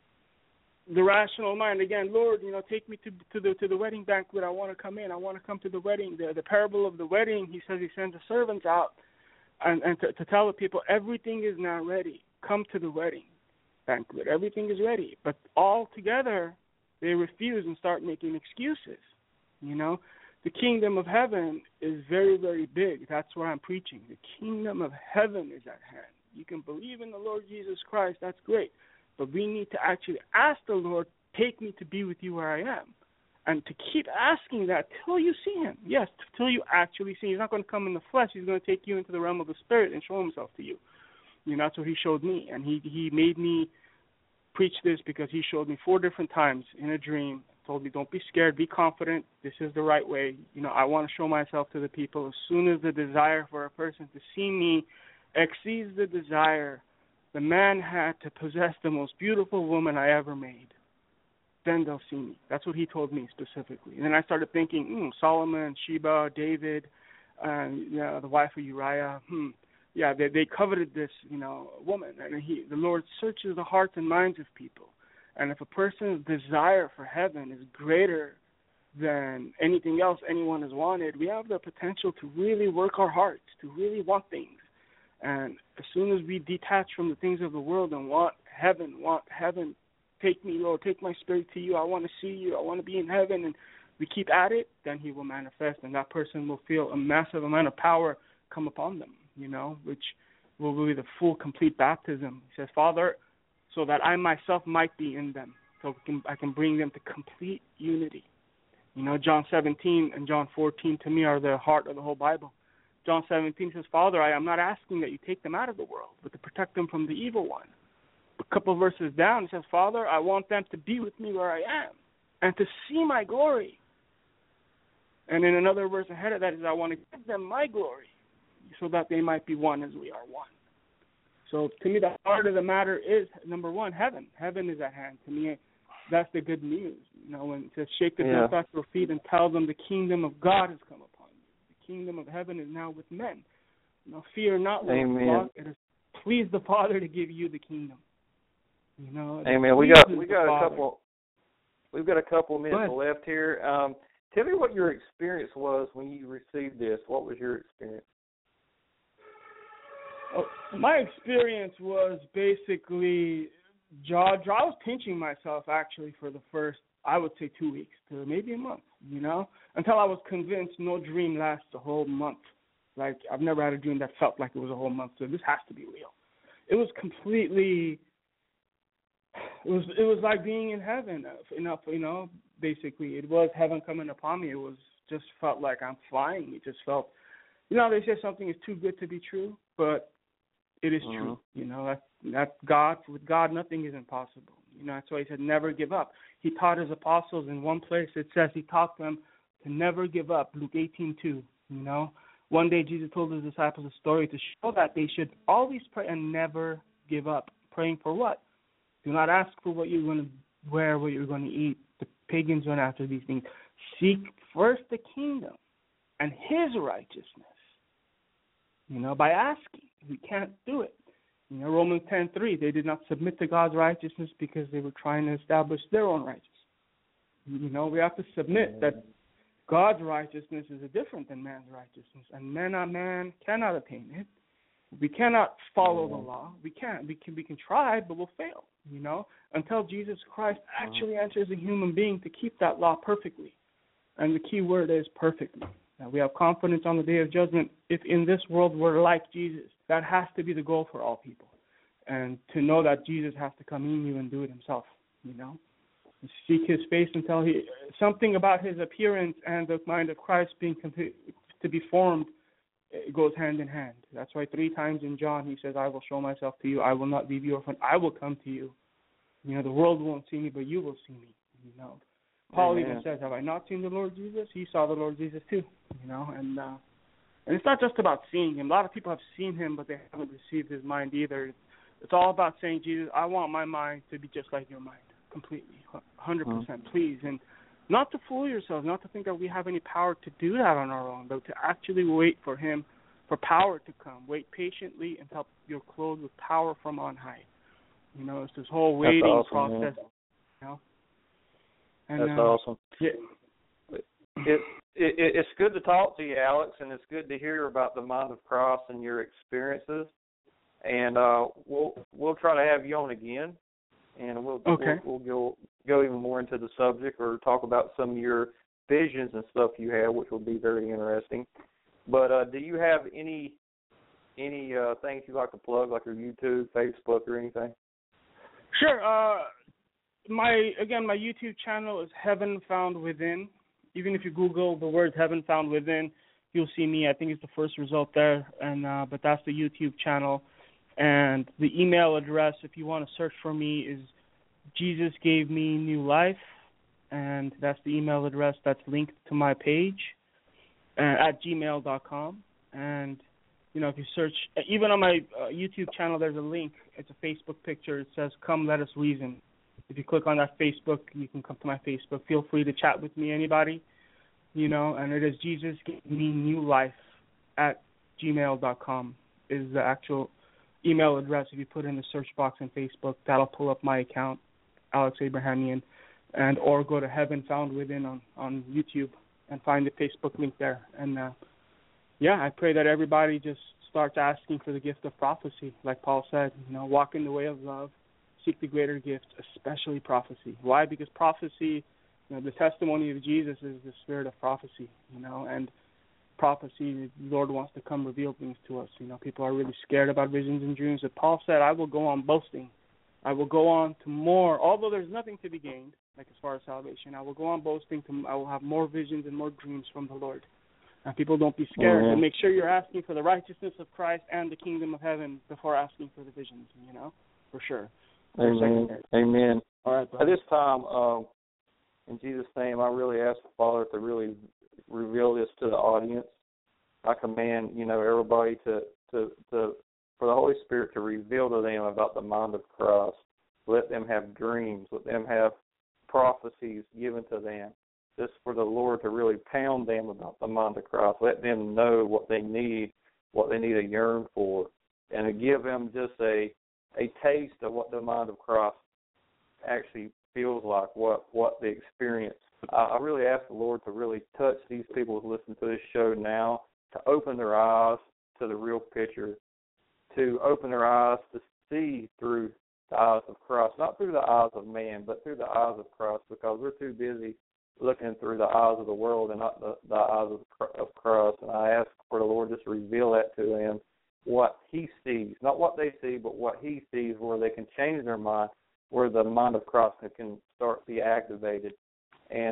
the rational mind, again, Lord, you know, take me to the wedding banquet. I want to come in. I want to come to the wedding. The parable of the wedding, he says he sends the servants out and to tell the people everything is now ready. Come to the wedding banquet. Everything is ready. But all together, they refuse and start making excuses. You know, the kingdom of heaven is very, very big. That's what I'm preaching. The kingdom of heaven is at hand. You can believe in the Lord Jesus Christ. That's great. But we need to actually ask the Lord, take me to be with you where I am. And to keep asking that till you see him. Yes, till you actually see him. He's not going to come in the flesh. He's going to take you into the realm of the spirit and show himself to you. You know, that's what he showed me. And he made me preach this because he showed me 4 different times in a dream. Told me, don't be scared, be confident. This is the right way. You know, I want to show myself to the people. As soon as the desire for a person to see me exceeds the desire, the man had to possess the most beautiful woman I ever made. Then they'll see me. That's what he told me specifically. And then I started thinking, Solomon, Sheba, David, the wife of Uriah. Yeah, they coveted this, woman. And the Lord searches the hearts and minds of people. And if a person's desire for heaven is greater than anything else anyone has wanted, we have the potential to really work our hearts, to really want things. And as soon as we detach from the things of the world and want heaven, take me, Lord, take my spirit to you, I want to see you, I want to be in heaven, and we keep at it, then he will manifest, and that person will feel a massive amount of power come upon them, which will be the full, complete baptism. He says, Father, so that I myself might be in them, so I can bring them to complete unity. John 17 and John 14 to me are the heart of the whole Bible. John 17 says, Father, I am not asking that you take them out of the world, but to protect them from the evil one. A couple of verses down, it says, Father, I want them to be with me where I am and to see my glory. And in another verse ahead of that is, I want to give them my glory so that they might be one as we are one. So to me, the heart of the matter is, number one, heaven. Heaven is at hand. To me, that's the good news. When it says, shake the dust off your feet and tell them the kingdom of God has come upon you. The kingdom of heaven is now with men. Fear not, Lord. It has pleased the Father to give you the kingdom. Amen. We've got a couple of minutes left here. Tell me what your experience was when you received this. What was your experience? My experience was basically I was pinching myself actually for the first, I would say 2 weeks to maybe a month, until I was convinced no dream lasts a whole month. Like, I've never had a dream that felt like it was a whole month, so this has to be real. It was completely, it was like being in heaven, basically. It was heaven coming upon me. It was just felt like I'm flying. It just felt, they say something is too good to be true, but it is true. That God, with God, nothing is impossible. That's why he said never give up. He taught his apostles in one place. It says he taught them to never give up. Luke 18:2. One day Jesus told his disciples a story to show that they should always pray and never give up. Praying for what? Do not ask for what you're going to wear, what you're going to eat. The pagans run after these things. Seek first the kingdom and his righteousness. By asking. We can't do it. Romans 10:3, they did not submit to God's righteousness because they were trying to establish their own righteousness. We have to submit that God's righteousness is different than man's righteousness, and man cannot attain it. We cannot follow the law. We can't. We can try, but we'll fail. Until Jesus Christ actually enters a human being to keep that law perfectly, and the key word is perfectly. Now, we have confidence on the day of judgment. If in this world we're like Jesus, that has to be the goal for all people. And to know that Jesus has to come in you and do it himself, Seek his face until something about his appearance and the mind of Christ being to be formed, it goes hand in hand. That's why 3 times in John he says, I will show myself to you. I will not leave you orphan. I will come to you. The world won't see me, but you will see me, Paul even says, have I not seen the Lord Jesus? He saw the Lord Jesus too, and it's not just about seeing him. A lot of people have seen him, but they haven't received his mind either. It's all about saying, Jesus, I want my mind to be just like your mind, completely, 100%, please. And not to fool yourselves, not to think that we have any power to do that on our own, but to actually wait for him, for power to come. Wait patiently until you're clothed with power from on high. It's this whole waiting process, And, that's awesome. Yeah. It's good to talk to you, Alex, and it's good to hear about the mind of Christ and your experiences. And we'll try to have you on again, and we'll go even more into the subject or talk about some of your visions and stuff you have, which will be very interesting. But do you have any things you'd like to plug, like your YouTube, Facebook, or anything? Sure. my YouTube channel is Heaven Found Within. Even if you Google the words Heaven Found Within, you'll see me. I think it's the first result there, and but that's the YouTube channel. And the email address, if you want to search for me, is Jesus Gave Me New Life, and that's the email address that's linked to my page at gmail.com. And you know, if you search, even on my YouTube channel, there's a link. It's a Facebook picture. It says, "Come, let us reason." If you click on that Facebook, you can come to my Facebook. Feel free to chat with me, anybody, you know, and it is Jesus Gave Me New Life at gmail.com is the actual email address. If you put in the search box on Facebook, that'll pull up my account, Alex Abrahamian, and or go to Heaven Found Within on YouTube and find the Facebook link there. And, I pray that everybody just starts asking for the gift of prophecy. Like Paul said, you know, walk in the way of love. Seek the greater gift, especially prophecy. Why? Because prophecy, you know, the testimony of Jesus is the spirit of prophecy, you know, and prophecy, the Lord wants to come reveal things to us. You know, people are really scared about visions and dreams. But Paul said, I will go on boasting. I will go on to more, although there's nothing to be gained, like as far as salvation. I will go on boasting. I will have more visions and more dreams from the Lord. And people don't be scared. And make sure you're asking for the righteousness of Christ and the kingdom of heaven before asking for the visions, you know, for sure. Amen. Amen. All right, at this time, in Jesus' name, I really ask the Father to really reveal this to the audience. I command, you know, everybody for the Holy Spirit to reveal to them about the mind of Christ. Let them have dreams. Let them have prophecies given to them. Just for the Lord to really pound them about the mind of Christ. Let them know what they need to yearn for, and to give them just a taste of what the mind of Christ actually feels like, what they experience. I really ask the Lord to really touch these people who listen to this show now, to open their eyes to the real picture, to open their eyes to see through the eyes of Christ, not through the eyes of man, but through the eyes of Christ, because we're too busy looking through the eyes of the world and not the eyes of Christ. And I ask for the Lord just to reveal that to them, what He sees, not what they see, but what He sees, where they can change their mind, where the mind of Christ can start to be activated. And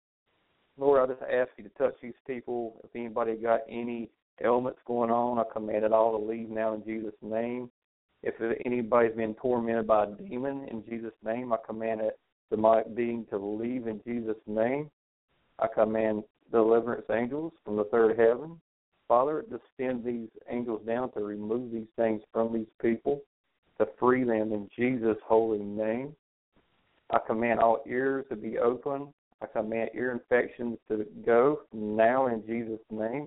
Lord, I just ask You to touch these people. If anybody got any ailments going on, I command it all to leave now in Jesus' name. If anybody's been tormented by a demon, in Jesus' name, I command it, the being to leave in Jesus' name. I command deliverance angels from the third heaven. Father, just send these angels down to remove these things from these people, to free them in Jesus' holy name. I command all ears to be open. I command ear infections to go now in Jesus' name.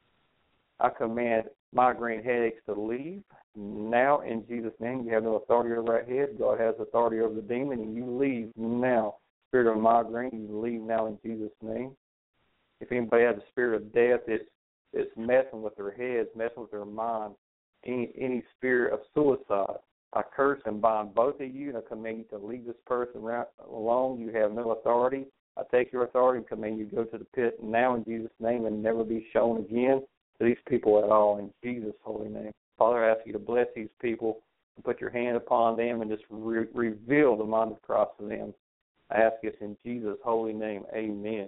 I command migraine headaches to leave now in Jesus' name. You have no authority over that head. God has authority over the demon, and you leave now. Spirit of migraine, you leave now in Jesus' name. If anybody has a spirit of death, it's messing with their heads, messing with their mind, any spirit of suicide, I curse and bind both of you, and I command you to leave this person right alone. You have no authority. I take your authority and command you to go to the pit now in Jesus' name and never be shown again to these people at all in Jesus' holy name. Father, I ask You to bless these people and put Your hand upon them and just reveal the mind of Christ to them. I ask this in Jesus' holy name. Amen.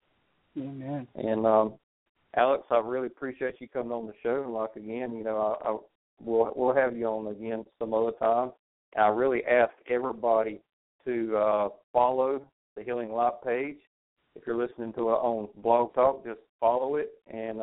Amen. And Alex, I really appreciate you coming on the show. And like again, you know, we'll have you on again some other time. And I really ask everybody to follow the Healing Light page. If you're listening to it on Blog Talk, just follow it, and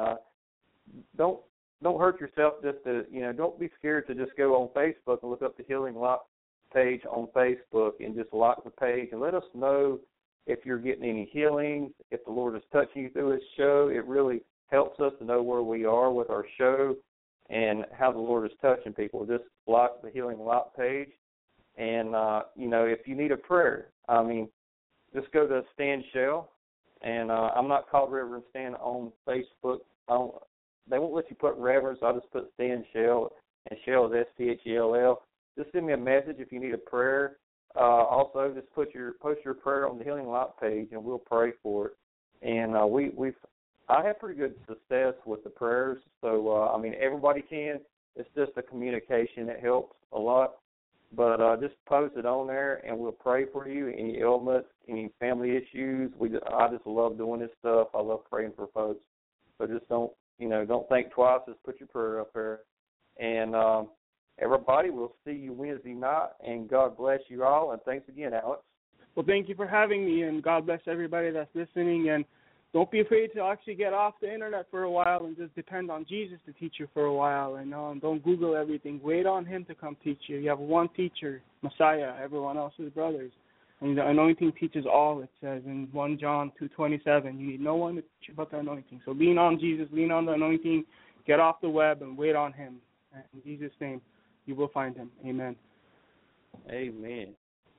don't hurt yourself. Just to, you know, don't be scared to just go on Facebook and look up the Healing Light page on Facebook and just like the page and let us know if you're getting any healings, if the Lord is touching you through His show. It really helps us to know where we are with our show and how the Lord is touching people. Just like the Healing Light page. And, you know, if you need a prayer, I mean, just go to Stan Shell. And I'm not called Reverend Stan on Facebook. They won't let you put Reverend, so I just put Stan Shell, and Shell is S-T-H-E-L-L. Just send me a message if you need a prayer. Also, just post your prayer on the Healing Light page, and we'll pray for it. And I have pretty good success with the prayers. So I mean, everybody can. It's just the communication that helps a lot. But just post it on there, and we'll pray for you. Any ailments, any family issues. I just love doing this stuff. I love praying for folks. So just don't think twice. Just put your prayer up there. And everybody, we'll see you Wednesday night. And God bless you all. And thanks again, Alex. Well, thank you for having me, and God bless everybody that's listening. And don't be afraid to actually get off the internet for a while and just depend on Jesus to teach you for a while. And don't Google everything. Wait on him to come teach you. You have one teacher, Messiah. Everyone else is brothers. And the anointing teaches all, it says in 1 John 2:27. You need no one to teach you but the anointing. So lean on Jesus, lean on the anointing, get off the web, and wait on him. And in Jesus' name, you will find him. Amen. Amen.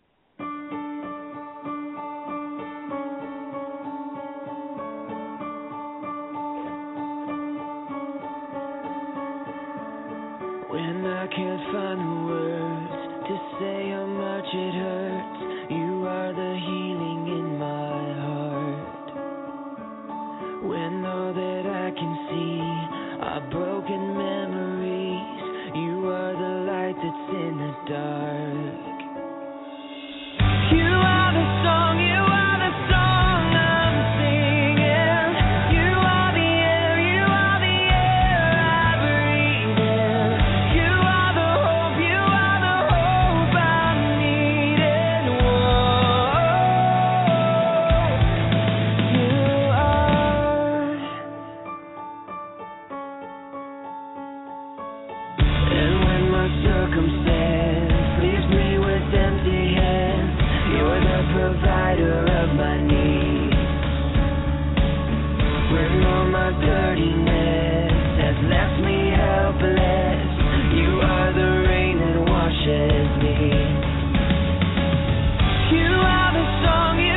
When I can't find the words to say how much it hurts, you are the healing in my heart. When all that I can see are broken memories, you are the light that's in the dark. You are the song, you are the song I'm singing. You are the air, you are the air I breathe in. You are the hope, you are the hope I'm needing. Whoa, you are. And when my circumstance leaves me with empty hands, you're the provider of my needs. When all my dirtiness has left me helpless, you are the rain that washes me. You are the song.